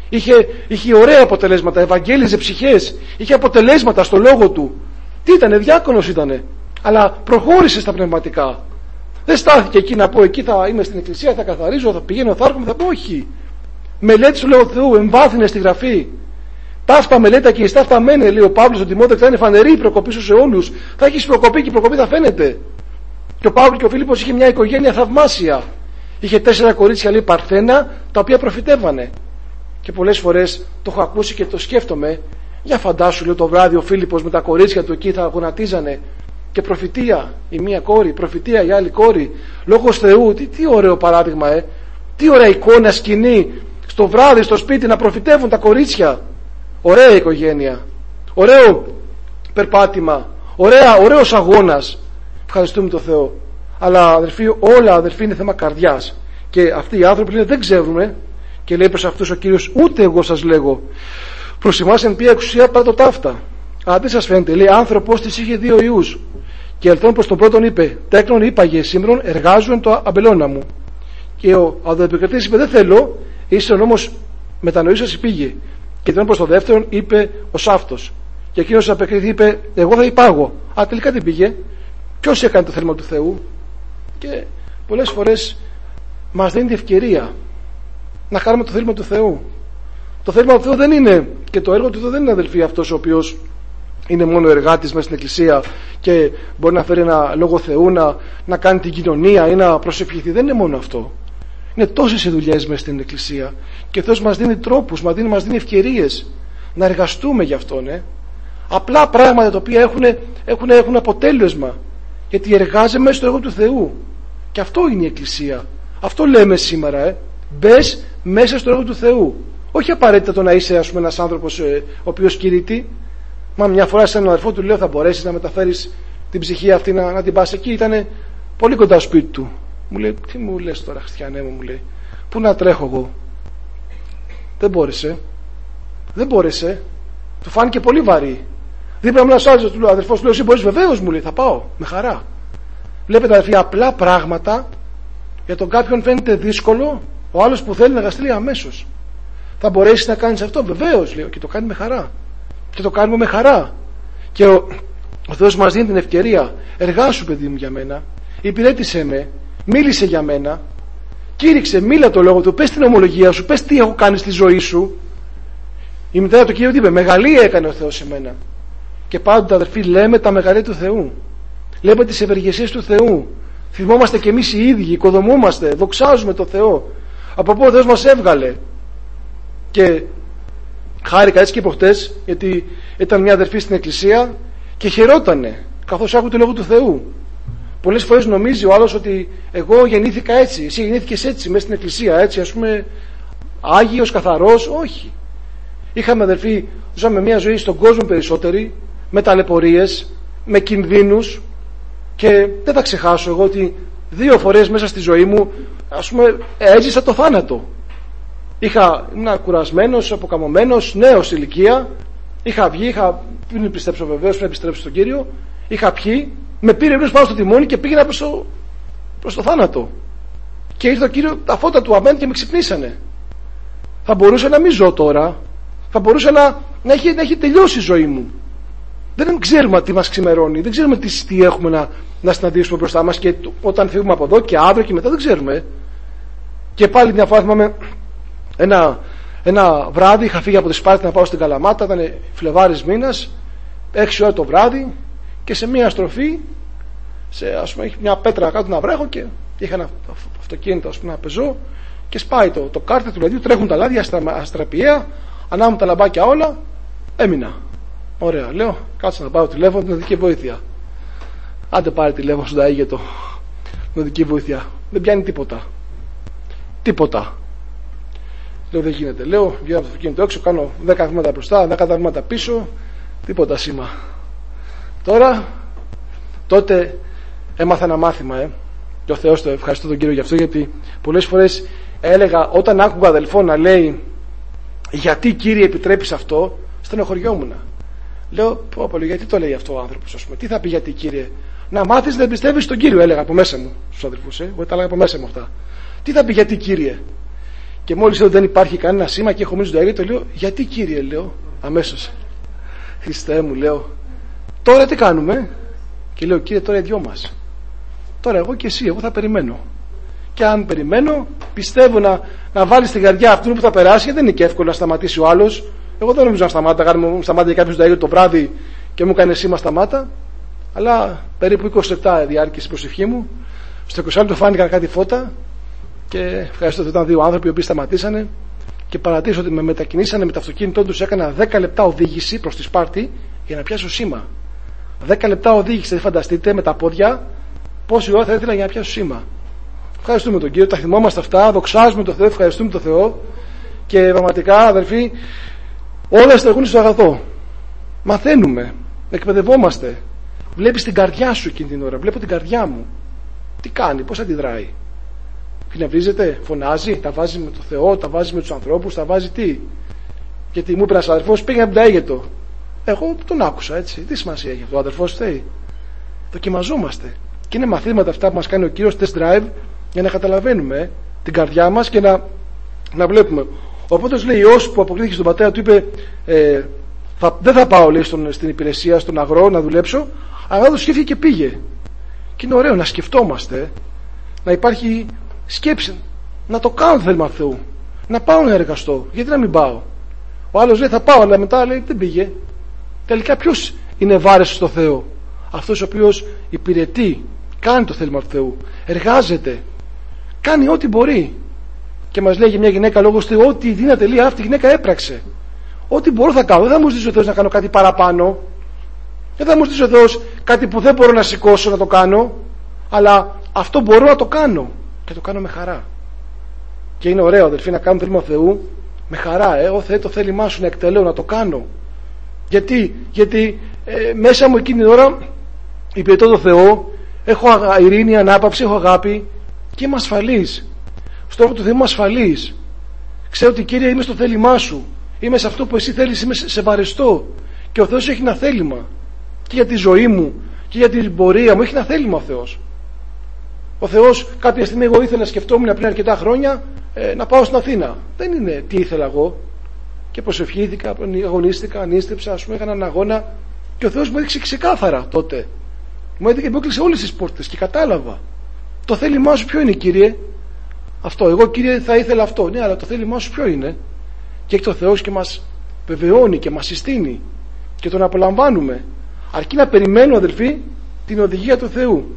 Είχε ωραία αποτελέσματα, ευαγγέλιζε ψυχές, είχε αποτελέσματα στο λόγο του. Τι ήτανε? Διάκονος ήτανε, αλλά προχώρησε στα πνευματικά. Δεν στάθηκε εκεί να πω, εκεί θα είμαι στην εκκλησία, θα καθαρίζω, θα πηγαίνω, θα έρχομαι, θα πω όχι. Μελέτη του Λόγου Θεού, εμβάθυνε στη Γραφή. Ταύτα μελέτα και εις ταύτα μένε, λέει ο Παύλος στον Τιμόθεο, θα είναι φανερή η προκοπή σου σε όλους. Θα έχεις προκοπή και η προκοπή θα φαίνεται. Και ο Παύλος και ο Φίλιππος είχε μια οικογένεια θαυμάσια. Είχε 4 κορίτσια, λέει, παρθένα, τα οποία προφητεύανε. Και πολλές φορές το έχω ακούσει και το σκέφτομαι. Για φαντάσου, λέει, το βράδυ ο Φίλιππος με τα κορίτσια του εκεί θα γονατίζανε. Και προφητεία η μία κόρη, προφητεία η άλλη κόρη. Λόγος Θεού, τι ωραίο παράδειγμα, τι ωραία εικόνα, σκηνή. Στο βράδυ, στο σπίτι να προφητεύουν τα κορίτσια. Ωραία οικογένεια. Ωραίο περπάτημα. Ωραίος αγώνας. Ευχαριστούμε τον Θεό. Αλλά αδερφοί, όλα αδερφοί είναι θέμα καρδιάς. Και αυτοί οι άνθρωποι λένε δεν ξέρουμε. Και λέει προς αυτούς ο Κύριος, ούτε εγώ σας λέγω. Προς εμάς εν ποια εξουσία παρά το ταύτα. Αλλά τι σας φαίνεται? Λέει, άνθρωπος της είχε 2 ιούς. Και ελθόν προς τον πρώτον είπε, τέκνον είπαγε σήμερον εργάζουν το αμπελώνα μου. Και ο αδελφοκρατής είπε, δεν θέλω, ύστερον όμως μετανοήσας πήγε. Και τον προς τον δεύτερον είπε ο Σάφτος. Και εκείνος απεκρίθη είπε, εγώ θα υπάγω. Α, τελικά δεν πήγε. Ποιος έκανε το θέλημα του Θεού? Και πολλές φορές μας δίνει την ευκαιρία να κάνουμε το θέλημα του Θεού. Το θέλημα του Θεού δεν είναι, και το έργο του Θεού δεν είναι, αδελφοί, αυτός ο οποίος είναι μόνο εργάτης μέσα στην εκκλησία και μπορεί να φέρει ένα λόγο Θεού, να κάνει την κοινωνία ή να προσευχηθεί. Δεν είναι μόνο αυτό. Είναι τόσες οι δουλειές μέσα στην εκκλησία και ο Θεός μας δίνει τρόπους, μας δίνει ευκαιρίες να εργαστούμε γι' αυτόν. Απλά πράγματα τα οποία έχουν αποτέλεσμα, γιατί εργάζεται μέσα στο έργο του Θεού. Και αυτό είναι η εκκλησία. Αυτό λέμε σήμερα. Μπες μέσα στο έργο του Θεού. Όχι απαραίτητα το να είσαι, ας πούμε, ένας άνθρωπος ο οποίος κηρύττει. Μα μια φορά σε έναν αδερφό του λέω: θα μπορέσεις να μεταφέρεις την ψυχή αυτή, να την πας εκεί? Ήταν πολύ κοντά στο σπίτι του. Μου λέει: τι μου λες τώρα, Χριστιανέ μου, λέει, πού να τρέχω εγώ? Δεν μπόρεσε. Του φάνηκε πολύ βαρύ. Δίπλα μου ένας άλλος αδερφός του λέει: εσύ μπορείς? Βεβαίως, μου λέει, θα πάω με χαρά. Βλέπετε, αδερφοί, απλά πράγματα για τον κάποιον φαίνεται δύσκολο, ο άλλος που θέλει να εργαστεί αμέσως. Θα μπορέσεις να κάνεις αυτό? Βεβαίως, λέει, και το κάνει με χαρά. Και το κάνουμε με χαρά. Και ο Θεός μας δίνει την ευκαιρία. Εργάσου, παιδί μου, για μένα. Υπηρέτησέ με. Μίλησε για μένα. Κήρυξε, μίλα το λόγο του. Πες την ομολογία σου. Πες τι έχω κάνει στη ζωή σου. Η μητέρα του Κυρίου είπε: μεγαλεία έκανε ο Θεός σε μένα. Και πάντοτε, αδερφοί, λέμε τα μεγαλεία του Θεού. Λέμε τις ευεργεσίες του Θεού. Θυμόμαστε κι εμείς οι ίδιοι. Οικοδομούμαστε. Δοξάζουμε το Θεό. Από πού ο Θεός μας έβγαλε. Και χάρηκα έτσι και προχτές, γιατί ήταν μια αδερφή στην εκκλησία και χαιρότανε καθώς άκουγε το λόγο του Θεού. Πολλές φορές νομίζει ο άλλος ότι εγώ γεννήθηκα έτσι, εσύ γεννήθηκες έτσι μέσα στην εκκλησία, έτσι, ας πούμε, άγιος, καθαρός. Όχι. Είχαμε, αδερφοί, ζούσαμε μια ζωή στον κόσμο περισσότερη, με ταλαιπωρίες, με κινδύνους, και δεν θα ξεχάσω εγώ ότι 2 φορές μέσα στη ζωή μου, ας πούμε, έζησα το θάνατο. Ήμουν κουρασμένος, αποκαμωμένος, νέος ηλικία. Είχα βγει, πριν πιστέψω βεβαίως, πριν επιστρέψω στον Κύριο. Είχα πιει, με πήρε εμπρός πάνω στο τιμόνι και πήγαινα προς το θάνατο. Και ήρθε ο Κύριο, τα φώτα του αμέν, και με ξυπνήσανε. Θα μπορούσα να μην ζω τώρα. Θα μπορούσα να έχει τελειώσει η ζωή μου. Δεν ξέρουμε τι μας ξημερώνει. Δεν ξέρουμε τι έχουμε να συναντήσουμε μπροστά μας, και όταν φύγουμε από εδώ και αύριο και μετά δεν ξέρουμε. Και πάλι μια φορά θυμάμαι, ένα βράδυ είχα φύγει από τη Σπάρτη να πάω στην Καλαμάτα, ήταν Φλεβάρης μήνας, 6 ώρα το βράδυ, και σε μια στροφή, ας πούμε, έχει μια πέτρα κάτω να βρέχω, και είχα ένα αυτοκίνητο, ας πούμε, ένα πεζό, και σπάει το κάρτερ του λαδιού, τρέχουν τα λάδια αστραπιαία, ανάμουν τα λαμπάκια όλα. Έμεινα. Ωραία, λέω, κάτσε να πάρω τηλέφωνο, την οδική βοήθεια. Άντε πάρε τηλέφωνο στον Ταΐγετο, την οδική βοήθεια. Δεν πιάνει τίποτα. Λέω, δεν γίνεται. Λέω, βγαίνω από το αυτοκίνητο έξω, κάνω 10 βήματα μπροστά, 10 βήματα πίσω, τίποτα σήμα. Τότε έμαθα ένα μάθημα, και ο Θεός, το ευχαριστώ τον Κύριο γι' αυτό, γιατί πολλές φορές έλεγα, όταν άκουγα αδελφό να λέει γιατί, Κύριε, επιτρέπεις αυτό, στενοχωριόμουν. Λέω, γιατί το λέει αυτό ο άνθρωπος, ας πούμε, τι θα πει γιατί, Κύριε? Να μάθεις να εμπιστεύεις στον Κύριο, έλεγα από μέσα μου στους αδελφούς, εγώ τα έλεγα από μέσα μου αυτά. Τι θα πει γιατί, Κύριε? Και μόλις δεν υπάρχει κανένα σήμα και έχω μείνει στον Ταΐγετο, λέω, γιατί, Κύριε? Λέω αμέσως, Χριστέ μου, λέω, τώρα τι κάνουμε? Και λέω, Κύριε, τώρα οι δυο μας, τώρα εγώ και εσύ, εγώ θα περιμένω. Και αν περιμένω, πιστεύω να βάλει στην καρδιά αυτού που θα περάσει, γιατί δεν είναι και εύκολο να σταματήσει ο άλλος. Εγώ δεν νομίζω να σταμάτα κάποιος στον Ταΐγετο το βράδυ και μου έκανε σήμα σταμάτα, αλλά περίπου 20 λεπτά διάρκεισε η προσευχή μου. Στο 20 λεπτό φάνηκαν κάτι φώτα, και ευχαριστώ ότι ήταν 2 άνθρωποι οι οποίοι σταματήσανε, και παρατήρησα ότι με μετακινήσανε με το αυτοκίνητό τους. Έκανα 10 λεπτά οδήγηση προς τη Σπάρτη για να πιάσω σήμα. 10 λεπτά οδήγηση, δεν φανταστείτε, με τα πόδια πόση ώρα θα ήθελα για να πιάσω σήμα. Ευχαριστούμε τον Κύριο, τα θυμόμαστε αυτά, δοξάζουμε τον Θεό, ευχαριστούμε τον Θεό, και πραγματικά, αδερφοί, όλα στεγούν στο αγαθό. Μαθαίνουμε, εκπαιδευόμαστε. Βλέπεις την καρδιά σου εκείνη την ώρα, βλέπω την καρδιά μου. Τι κάνει, πώς αντιδράει? Κνευρίζεται, φωνάζει, τα βάζει με το Θεό, τα βάζει με τους ανθρώπους, τα βάζει τι? Γιατί μου είπε ένας αδερφός, πήγαινε από την Ταΐγετο. Εγώ τον άκουσα, έτσι. Τι σημασία έχει αυτό? Ο αδερφός θέλει. Δοκιμαζόμαστε. Και είναι μαθήματα αυτά που μας κάνει ο Κύριος, test drive, για να καταλαβαίνουμε την καρδιά μας και να βλέπουμε. Οπότε λέει, Υιός που αποκλήθηκε στον πατέρα του, είπε, δεν θα πάω, λέει, στην υπηρεσία, στον αγρό να δουλέψω, αλλά το σκέφτηκε και πήγε. Και είναι ωραίο να σκεφτόμαστε, να υπάρχει σκέψη, να το κάνω θέλημα Θεού, να πάω να εργαστώ, γιατί να μην πάω? Ο άλλος λέει θα πάω, αλλά μετά λέει δεν πήγε. Τελικά ποιος είναι βάρος στο Θεό? Αυτός ο οποίος υπηρετεί, κάνει το θέλημα του Θεού, εργάζεται, κάνει ό,τι μπορεί. Και μας λέγει μια γυναίκα λόγος Θεού, ό,τι δύναται, λέει, αυτή η γυναίκα έπραξε. Ό,τι μπορώ θα κάνω. Δεν θα μου ζητήσει ο Θεός να κάνω κάτι παραπάνω. Δεν θα μου ζητήσει ο Θεός κάτι που δεν μπορώ να σηκώσω να το κάνω, αλλά αυτό μπορώ να το κάνω, και το κάνω με χαρά. Και είναι ωραίο, αδελφοί, να κάνουμε θέλημα Θεού με χαρά. Ω Θεέ, το θέλημά σου να εκτελέω, να το κάνω. Γιατί μέσα μου εκείνη την ώρα υπηρετώ το Θεό, έχω ειρήνη, ανάπαυση, έχω αγάπη και είμαι ασφαλής. Στο όνομα του Θεού είμαι ασφαλής. Ξέρω ότι, Κύριε, είμαι στο θέλημά σου. Είμαι σε αυτό που εσύ θέλεις, είμαι σε βαρεστό. Και ο Θεός έχει ένα θέλημα. Και για τη ζωή μου και για την πορεία μου έχει ένα θέλημα ο Θεός. Ο Θεός, κάποια στιγμή εγώ ήθελα, σκεφτόμουν πριν αρκετά χρόνια να πάω στην Αθήνα. Δεν είναι τι ήθελα εγώ. Και προσευχήθηκα, αγωνίστηκα, ανίστεψα, έκανα έναν αγώνα. Και ο Θεός μου έδειξε ξεκάθαρα τότε. Μου έκλεισε όλες τις πόρτες και κατάλαβα. Το θέλημά σου ποιο είναι, Κύριε? Αυτό. Εγώ, Κύριε, θα ήθελα αυτό. Ναι, αλλά το θέλημά σου ποιο είναι? Και έχει το Θεός και μας βεβαιώνει και μας συστήνει και τον απολαμβάνουμε. Αρκεί να περιμένουμε, αδελφοί, την οδηγία του Θεού.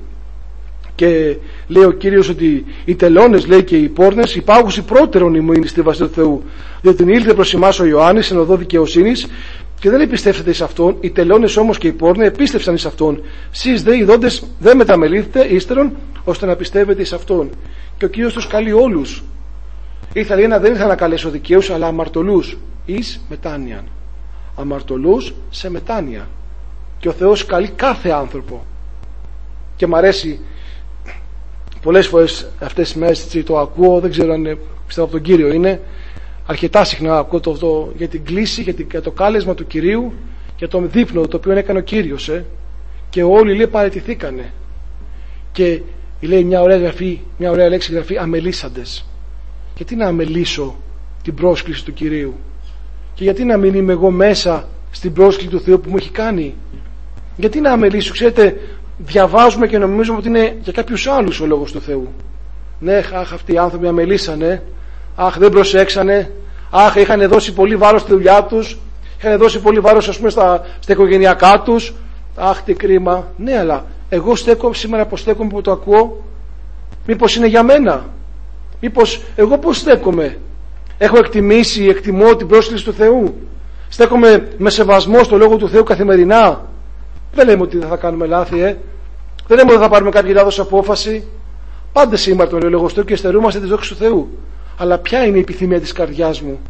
Και λέει ο Κύριος ότι οι τελώνες, λέει, και οι πόρνες υπάγουσι πρώτερον ημών στη βασιλεία του Θεού. Διότι ήλθε προς εμάς ο Ιωάννης εν οδό δικαιοσύνης και δεν επιστεύσατε εις αυτόν. Οι τελώνες όμως και οι πόρνες επίστευσαν εις αυτόν. Σεις δε οι δόντες δεν μεταμελήθητε ύστερον ώστε να πιστεύετε εις αυτόν. Και ο Κύριος τους καλεί όλους. Δεν ήρθα να καλέσω δικαίους, αλλά αμαρτωλούς εις μετάνοιαν. Αμαρτωλούς σε μετάνοια. Και ο Θεός καλεί κάθε άνθρωπο. Και μ' αρέσει πολλές φορές αυτές τις μέρες, το ακούω, δεν ξέρω αν πιστεύω από τον Κύριο είναι, αρκετά συχνά ακούω για την κλήση, για το κάλεσμα του Κυρίου, για τον δείπνο το οποίο έκανε ο Κύριος, και όλοι, λέει, παραιτηθήκανε. Και λέει μια ωραία λέξη γραφή, αμελήσαντες. Γιατί να αμελήσω την πρόσκληση του Κυρίου? Και γιατί να μην είμαι εγώ μέσα στην πρόσκληση του Θεού που μου έχει κάνει? Γιατί να αμελήσω? Ξέρετε, διαβάζουμε και νομίζουμε ότι είναι για κάποιους άλλους ο λόγος του Θεού. Ναι, αυτοί οι άνθρωποι αμελήσανε, δεν προσέξανε, είχαν δώσει πολύ βάρος στη δουλειά τους, είχαν δώσει πολύ βάρος, ας πούμε, στα οικογενειακά τους. Τι κρίμα. Ναι, αλλά εγώ σήμερα πως στέκομαι που το ακούω? Μήπως είναι για μένα? Μήπως εγώ πως στέκομαι? Έχω εκτιμώ την πρόσκληση του Θεού? Στέκομαι με σεβασμό στο λόγο του Θεού καθημερινά? Δεν λέμε ότι δεν θα κάνουμε λάθη, δεν λέμε ότι θα πάρουμε κάποια λάθος απόφαση. Πάντε σήμερα τον λόγο του Θεού και στερούμαστε τις δόξες του Θεού. Αλλά ποια είναι η επιθυμία της καρδιάς μου?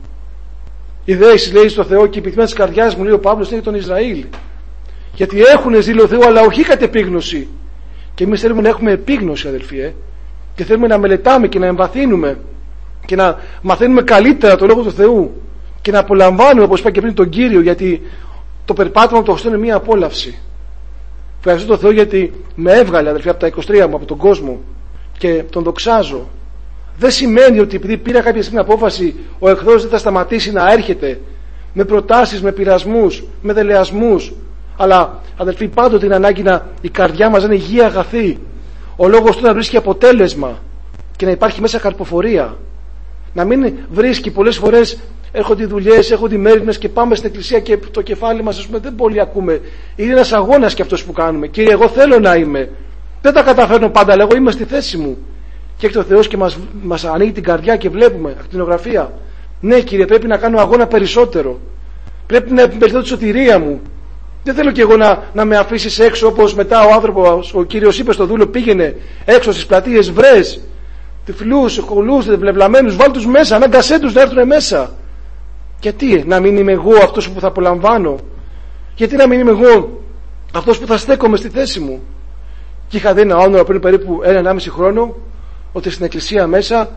Η δέηση, λέει, στο Θεό, και η επιθυμία της καρδιάς μου, λέει ο Παύλος, είναι τον Ισραήλ. Γιατί έχουν ζήλο Θεού, αλλά όχι κατ' επίγνωση. Και εμείς θέλουμε να έχουμε επίγνωση, αδελφοί, και θέλουμε να μελετάμε και να εμβαθύνουμε και να μαθαίνουμε καλύτερα το λόγο του Θεού και να απολαμβάνουμε, όπως είπα και πριν, τον Κύριο, γιατί το περπάτημα από το Χριστό είναι μια απόλαυση. Ευχαριστώ τον Θεό γιατί με έβγαλε, αδελφοί, από τα 23 μου, από τον κόσμο, και τον δοξάζω. Δεν σημαίνει ότι επειδή πήρα κάποια στιγμή απόφαση, ο εχθρός δεν θα σταματήσει να έρχεται με προτάσεις, με πειρασμούς, με δελεασμούς. Αλλά, αδελφοί, πάντοτε είναι ανάγκη η καρδιά μας να είναι υγεία, αγαθή. Ο λόγος του να βρίσκει αποτέλεσμα και να υπάρχει μέσα καρποφορία. Να μην βρίσκει, πολλές φορές έρχονται οι δουλειές, έρχονται οι μέρες και πάμε στην εκκλησία και το κεφάλι μας, ας πούμε, δεν πολύ ακούμε. Είναι ένας αγώνας και αυτός που κάνουμε. Κύριε, εγώ θέλω να είμαι. Δεν τα καταφέρνω πάντα, αλλά εγώ είμαι στη θέση μου. Και έχει ο Θεός και μας ανοίγει την καρδιά και βλέπουμε ακτινογραφία. Ναι, Κύριε, πρέπει να κάνω αγώνα περισσότερο. Πρέπει να επιμεληθώ τη σωτηρία μου. Δεν θέλω και εγώ να με αφήσεις έξω, όπως μετά ο άνθρωπος, ο Κύριος είπε στο δούλο, πήγαινε έξω στις πλατείες, βρες τυφλούς, χολούς, βλεβλαμένους, βάλ τους μέσα, ανάγκασέ τους να έρθουν μέσα. Γιατί να μην είμαι εγώ αυτός που θα απολαμβάνω? Γιατί να μην είμαι εγώ αυτός που θα στέκομαι στη θέση μου? Και είχα δει ένα όνειρο πριν περίπου 1,5 χρόνο, ότι στην εκκλησία μέσα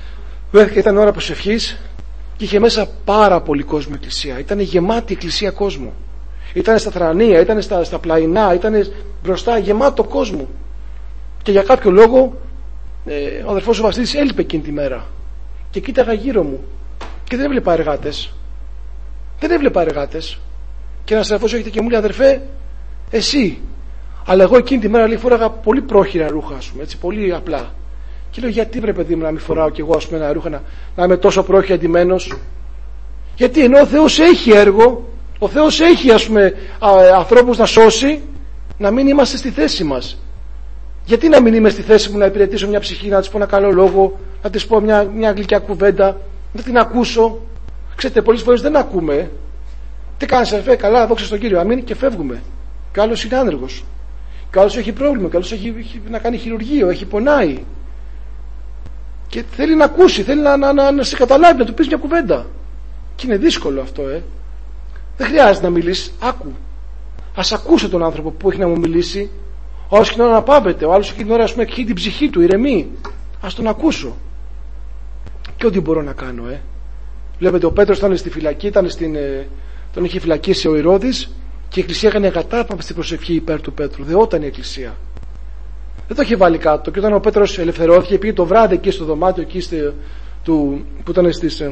ήταν ώρα προσευχής και είχε μέσα πάρα πολύ κόσμο η εκκλησία. Ήταν γεμάτη η εκκλησία κόσμο. Ήταν στα θρανία, ήταν στα πλαϊνά, ήταν μπροστά γεμάτο κόσμο. Και για κάποιο λόγο ο αδερφός ο Βασίλης έλειπε εκείνη τη μέρα. Και κοίταγα γύρω μου και δεν έβλεπα εργάτες. Δεν έβλεπα εργάτες. Και ένας αδερφός έρχεται και μου λέει, αδερφέ, εσύ. Αλλά εγώ εκείνη τη μέρα, λέει, φόραγα πολύ πρόχειρα ρούχα, ας πούμε, έτσι, πολύ απλά. Και λέω, γιατί βρε παιδί μου να μην φοράω κι εγώ, ας πούμε, ένα ρούχα να είμαι τόσο πρόχειρα αντιμένος? Γιατί ενώ ο Θεός έχει έργο, ο Θεός έχει, ας πούμε, ανθρώπους να σώσει, να μην είμαστε στη θέση μας. Γιατί να μην είμαι στη θέση μου να υπηρετήσω μια ψυχή, να της πω ένα καλό λόγο, να της πω μια γλυκιά κουβέντα, να την ακούσω? Ξέρετε, πολλές φορές δεν ακούμε. Τι κάνεις, αδερφέ? Καλά, δόξα στον Κύριο, αμήν, και φεύγουμε. Και ο άλλος είναι άνεργος. Και ο άλλος έχει πρόβλημα, και ο άλλος έχει να κάνει χειρουργείο, έχει πονάει. Και θέλει να ακούσει, θέλει να σε καταλάβει, να του πεις μια κουβέντα. Και είναι δύσκολο αυτό, Δεν χρειάζεται να μιλήσεις, άκου. Ας ακούσω τον άνθρωπο που έχει να μου μιλήσει. Ο άλλος κοινό αναπαύεται, ο άλλος εκείνη την ώρα έχει την ψυχή του, ηρεμεί. Ας τον ακούσω. Και ό,τι μπορώ να κάνω, Βλέπετε, ο Πέτρος ήταν στη φυλακή, τον είχε φυλακίσει ο Ηρώδης και η Εκκλησία έκανε κατάπαυστη προσευχή υπέρ του Πέτρου. Δεόταν η Εκκλησία. Δεν το είχε βάλει κάτω. Και όταν ο Πέτρος ελευθερώθηκε, πήγε το βράδυ εκεί στο δωμάτιο εκεί που ήταν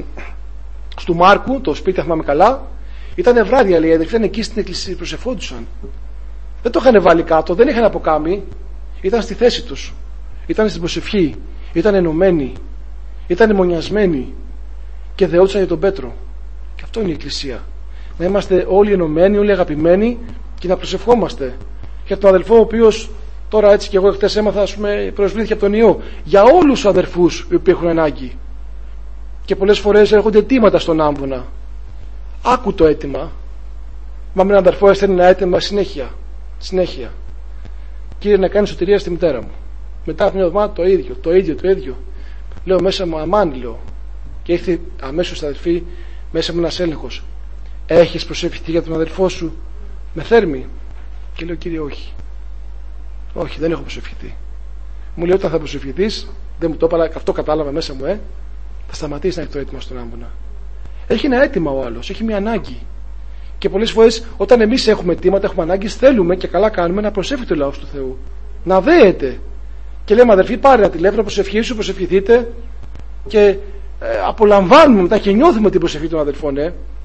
του Μάρκου, το σπίτι, αν θυμάμαι καλά. Ήταν βράδυ, λέει, οι αδελφοί ήταν εκεί στην Εκκλησία, προσευχόντουσαν. Δεν το είχαν βάλει κάτω, δεν είχαν αποκάμει. Ήταν στη θέση τους. Ήταν στην προσευχή. Ήταν ενωμένοι. Ήταν αιμονιασμένοι. Και δεόντουσαν για τον Πέτρο. Και αυτό είναι η Εκκλησία. Να είμαστε όλοι ενωμένοι, όλοι αγαπημένοι και να προσευχόμαστε. Για τον αδελφό, ο οποίος τώρα έτσι και εγώ χτες έμαθα, προσβλήθηκε από τον ιό. Για όλους τους αδερφούς οι οποίοι έχουν ανάγκη. Και πολλές φορές έρχονται αιτήματα στον άμβονα. Άκου το αίτημα. Μα με έναν αδερφό έστελνε ένα αίτημα συνέχεια. Κύριε, να κάνει σωτηρία στη μητέρα μου. Μετά από μια εβδομάδα το ίδιο. Λέω μέσα μου, αμάν, λέω. Και ήρθε αμέσως αδελφή μέσα μου ένας έλεγχος. Έχεις προσευχηθεί για τον αδελφό σου με θέρμη? Και λέω, Κύριε, όχι. Όχι, δεν έχω προσευχηθεί. Μου λέει, όταν θα προσευχηθείς, δεν μου το είπα, αλλά αυτό κατάλαβα μέσα μου, θα σταματήσει να έχει το αίτημα στον άμβονα. Έχει ένα αίτημα ο άλλος, έχει μια ανάγκη. Και πολλές φορές, όταν εμείς έχουμε αιτήματα, έχουμε ανάγκες, θέλουμε και καλά κάνουμε να προσεύχεται ο λαός του Θεού. Να δέεται. Και λέμε, αδερφοί, πάρε ένα τηλέφωνο, προσευχηθείτε και απολαμβάνουμε μετά και νιώθουμε την προσευχή των αδελφών,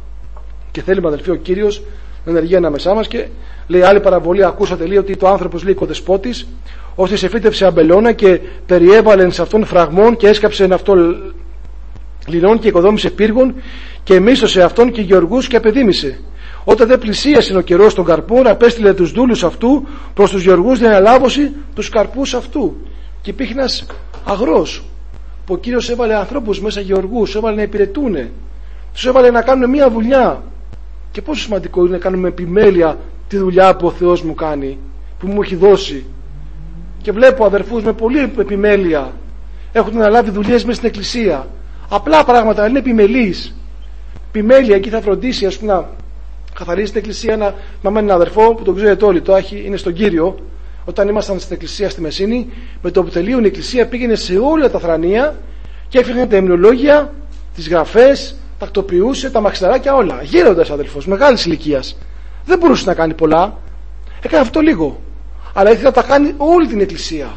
Και θέλουμε, αδελφοί, ο Κύριος να ενεργεί ανάμεσά μας. Και λέει άλλη παραβολή, ακούσατε, λέει, ότι το άνθρωπος, λέει, οικοδεσπότης, ώστε σε φύτευσε αμπελώνα και περιέβαλεν σε αυτόν φραγμών και έσκαψε εν αυτό λινών και οικοδόμησε πύργων και μίσθωσε αυτόν και γεωργούς και απεδίμησε. Όταν δεν πλησίασε ο καιρός των καρπών, απέστειλε τους δούλους αυτού προς τους γεωργούς για αναλάβωση τους καρπούς αυτού. Και υπήρχε ένας αγρός που ο Κύριος έβαλε ανθρώπους μέσα, γεωργούς, έβαλε να υπηρετούνε, τους έβαλε να κάνουν μια δουλειά. Και πόσο σημαντικό είναι να κάνουμε επιμέλεια τη δουλειά που ο Θεός μου κάνει, που μου έχει δώσει. Και βλέπω αδερφούς με πολλή επιμέλεια έχουν αναλάβει δουλειές μέσα στην Εκκλησία. Απλά πράγματα, είναι επιμελής. Επιμέλεια, εκεί θα φροντίσει, ας πούμε, να καθαρίσει την Εκκλησία. Μαμά, ένα αδερφό που τον ξέρετε όλοι, είναι στον Κύριο. Όταν ήμασταν στην Εκκλησία στη Μεσίνη, με το που τελείωνε η Εκκλησία, πήγαινε σε όλα τα θρανία και έφυγαν τα υμνολόγια, τις γραφές, τακτοποιούσε, τα μαξιλαράκια, όλα. Γέροντας αδερφός, μεγάλης ηλικίας. Δεν μπορούσε να κάνει πολλά. Έκανε αυτό λίγο. Αλλά ήθελε να τα κάνει όλη την Εκκλησία.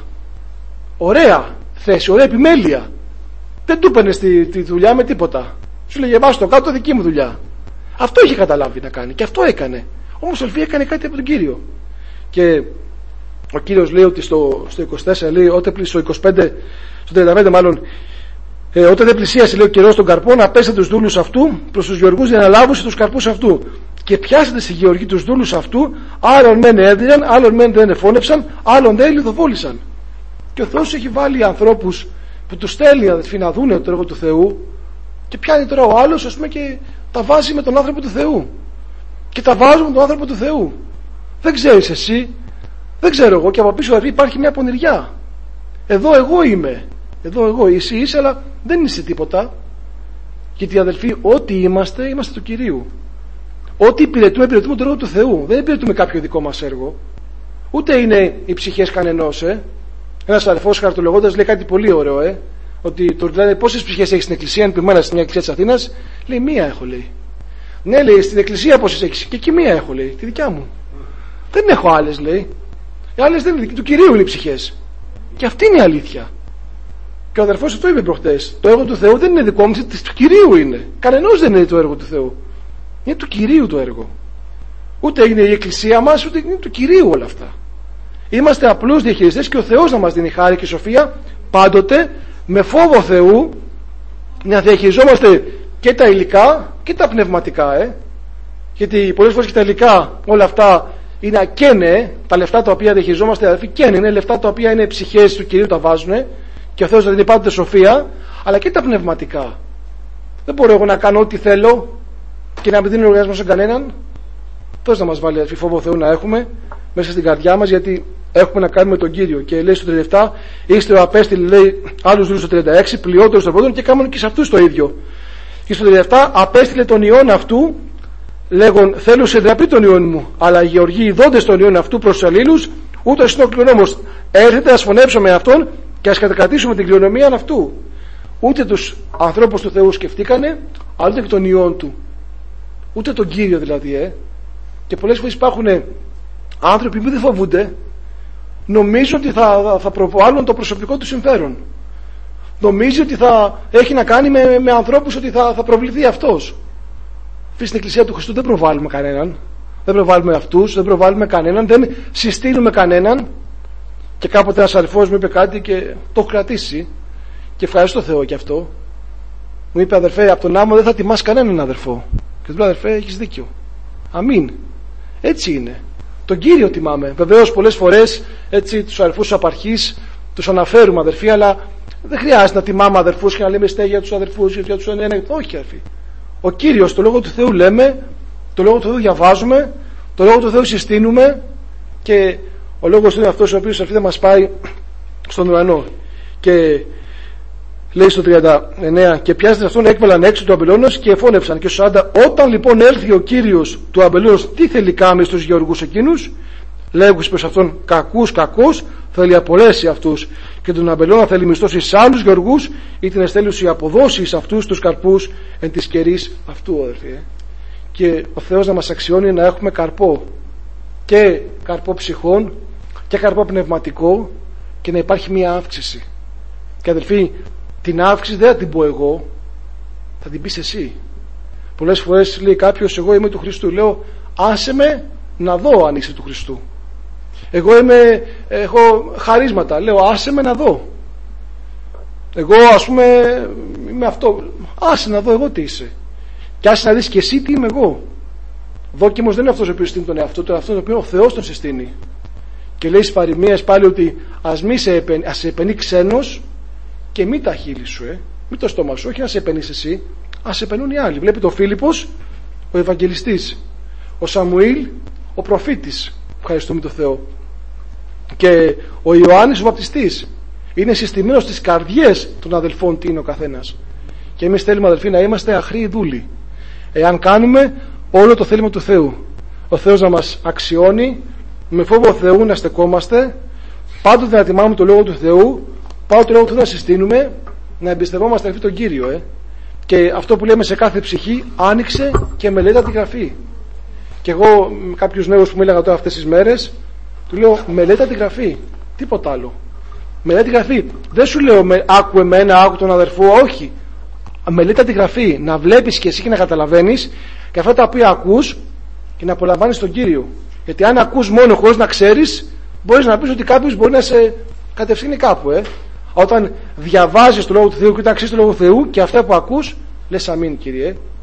Ωραία θέση, ωραία επιμέλεια. Δεν του έπαιρνε τη δουλειά με τίποτα. Σου λέγε, βάζω το κάτω, δική μου δουλειά. Αυτό είχε καταλάβει να κάνει και αυτό έκανε. Όμως ο Ελφή έκανε κάτι από τον Κύριο. Και ο Κύριος λέει ότι στο 24, λέει, στο 25, στο 35 μάλλον, όταν δεν πλησίασε, λέει, ο καιρός των καρπών, απέστειλε τους δούλους αυτού προς τους γεωργούς για να λάβουν τους καρπούς αυτού. Και πιάσατε στη γεωργοί τους δούλους αυτού, άλλον μεν έδιναν, άλλον μεν δεν εφώνευσαν, άλλον δεν λιθοβόλησαν. Και ο Θεός έχει βάλει ανθρώπους που τους στέλνει, αδελφοί, να δούνε το έργο του Θεού, και πιάνει τώρα ο άλλος, ας πούμε, και τα βάζει με τον άνθρωπο του Θεού. Και τα βάζουμε με τον άνθρωπο του Θεού. Δεν ξέρεις εσύ, δεν ξέρω εγώ, και από πίσω υπάρχει μια πονηριά. Εδώ εγώ είμαι. Εδώ εγώ, εσύ είσαι, αλλά δεν είσαι τίποτα. Γιατί αδελφοί, ό,τι είμαστε, είμαστε του Κυρίου. Ό,τι υπηρετούμε το έργο του Θεού. Δεν υπηρετούμε κάποιο δικό μας έργο. Ούτε είναι οι ψυχές κανενός. Ένας αδελφός χαρτολογώντας λέει κάτι πολύ ωραίο. Ότι του λένε πόσες ψυχές έχεις στην εκκλησία, είναι πειμένα στην μια εκκλησία της Αθήνας. Λέει, μία έχω, λέει. Ναι, λέει, στην εκκλησία πόσες έχεις? Και εκεί μία έχω, λέει, τη δικιά μου. Δεν έχω άλλες, λέει. Οι άλλες δεν είναι, του Κυρίου είναι οι ψυχές. Και αυτή είναι η αλήθεια. Και ο αδερφός αυτό είπε προχτές. Το έργο του Θεού δεν είναι δικό μου, του Κυρίου είναι. Κανενός δεν είναι το έργο του Θεού. Είναι του Κυρίου το έργο. Ούτε είναι η εκκλησία μας, ούτε είναι του Κυρίου όλα αυτά. Είμαστε απλούς διαχειριστές και ο Θεός να μας δίνει χάρη και σοφία πάντοτε με φόβο Θεού να διαχειριζόμαστε και τα υλικά και τα πνευματικά. Γιατί πολλές φορές και τα υλικά όλα αυτά είναι ακαίνε, τα λεφτά τα οποία διαχειριζόμαστε, αδελφοί, καίνε, είναι λεφτά τα οποία είναι ψυχές του Κυρίου, τα βάζουν και ο Θεός να δίνει πάντοτε σοφία, αλλά και τα πνευματικά. Δεν μπορώ εγώ να κάνω ό,τι θέλω και να μην δίνω λογαριασμό σε κανέναν. Πώς να μας βάλει, αδελφοί, φόβο Θεού να έχουμε μέσα στην καρδιά μας, γιατί Έχουμε να κάνουμε τον Κύριο. Και λέει στο 37, είστε ο απέστειλε, λέει, άλλους δούλους στο 36, πλειότερους των πρώτων, και κάνουν και σε αυτούς το ίδιο. Και στο 37, απέστειλε τον ιόν αυτού, λέγον, θέλω σε ντραπεί τον ιόν μου, αλλά οι γεωργοί δόντες τον ιόν αυτού προς τους αλλήλους, ούτως είναι ο κληρονόμος. Έρχεται, ας φωνέψουμε αυτόν και ας κατακρατήσουμε την κληρονομία αυτού. Ούτε τους ανθρώπους του Θεού σκεφτήκανε, αλλά ούτε και τον ιόν του. Ούτε τον Κύριο δηλαδή. Και πολλές φορές υπάρχουν άνθρωποι που δεν φοβούνται, νομίζουν ότι θα προβάλλουν το προσωπικό του συμφέρον. Νομίζει ότι θα έχει να κάνει με ανθρώπους, ότι θα προβληθεί αυτός. Στην Εκκλησία του Χριστού δεν προβάλλουμε κανέναν. Δεν προβάλλουμε αυτούς, δεν προβάλλουμε κανέναν, δεν συστήνουμε κανέναν. Και κάποτε ένας αδερφός μου είπε κάτι και το έχω κρατήσει. Και ευχαριστώ Θεό γι' αυτό. Μου είπε, αδερφέ, από τον άμμο δεν θα τιμάς κανέναν αδερφό. Και του λέω, αδερφέ, έχεις δίκιο. Αμήν. Έτσι είναι. Τον Κύριο τιμάμε. Βεβαίως πολλές φορές έτσι τους αδερφούς της απαρχής τους αναφέρουμε αδερφοί, αλλά δεν χρειάζεται να τιμάμε αδερφούς και να λέμε στέγια τους αδερφούς για τους ένα. Όχι αδερφοί. Ο Κύριος, το Λόγο του Θεού λέμε, το Λόγο του Θεού διαβάζουμε, το Λόγο του Θεού συστήνουμε, και ο Λόγος του είναι αυτός ο οποίος αδερφοί δεν μας πάει στον ουρανό. Και λέει στο 39, και πιάζεται αυτόν, έκβαλαν έξω του αμπελώνος και εφώνευσαν. Και στο 40, όταν λοιπόν έλθει ο Κύριος του αμπελώνος, τι θέλει κάμει στους γεωργούς εκείνους? Λέγουν προς αυτόν, κακούς, θέλει απολέσει αυτούς, και τον αμπελώνα θέλει μισθώσει σε άλλους γεωργούς, ή την εστέλουση αποδώσει σε αυτούς τους καρπούς εν της καιρής αυτού, αδερφοί. Και ο Θεός να μας αξιώνει να έχουμε καρπό, και καρπό ψυχών και καρπό πνευματικό, και να υπάρχει μια αύξηση. Και αδελφοί, την αύξηση δεν θα την πω εγώ, θα την πεις εσύ. Πολλές φορές λέει κάποιος, εγώ είμαι του Χριστού. Λέω, άσε με να δω αν είσαι του Χριστού. Εγώ έχω χαρίσματα. Λέω, άσε με να δω. Εγώ ας πούμε είμαι αυτό. Άσε να δω εγώ τι είσαι. Και άσε να δεις και εσύ τι είμαι εγώ. Δόκιμος δεν είναι αυτός ο οποίος συστήνει τον εαυτό του, αυτός ο οποίος ο Θεός τον συστήνει. Και λέει στις παροιμίες πάλι ότι ας σε επενεί ξένος, και μη τα χείλη σου, μη το στόμα σου, όχι να σε επενείς εσύ, ας σε επενούν οι άλλοι. Βλέπει το Φίλιππος, ο Ευαγγελιστής, ο Σαμουήλ, ο προφήτης, ευχαριστούμε τον Θεό, και ο Ιωάννης ο Βαπτιστής. Είναι συστημένος στις καρδιές των αδελφών τι είναι ο καθένας. Και εμείς θέλουμε αδελφοί να είμαστε αχρήοι δούλοι, εάν κάνουμε όλο το θέλημα του Θεού. Ο Θεός να μας αξιώνει, με φόβο Θεού να στεκόμαστε, πάντοτε να τιμάμε το Λόγο του Θεού, πάω το Λόγο του Θεού να συστήνουμε, να εμπιστευόμαστε αδελφοί τον Κύριο. Και αυτό που λέμε σε κάθε ψυχή, άνοιξε και μελέτα τη Γραφή. Και εγώ με κάποιους νέους που μίλαγα τώρα αυτές τις μέρες, του λέω, μελέτα τη Γραφή, τίποτα άλλο. Μελέτα τη Γραφή. Δεν σου λέω άκου εμένα, άκου τον αδερφό, όχι. Μελέτα τη Γραφή, να βλέπεις και εσύ και να καταλαβαίνεις, και αυτά τα οποία ακούς, και να απολαμβάνεις τον Κύριο. Γιατί αν ακούς μόνο χωρίς να ξέρεις, μπορείς να πεις ότι κάποιος μπορεί να σε κατευθύνει κάπου. Όταν διαβάζεις το Λόγο του Θεού και όταν αξίζεις το Λόγο του Θεού, και αυτά που ακούς, λες αμήν Κύριε,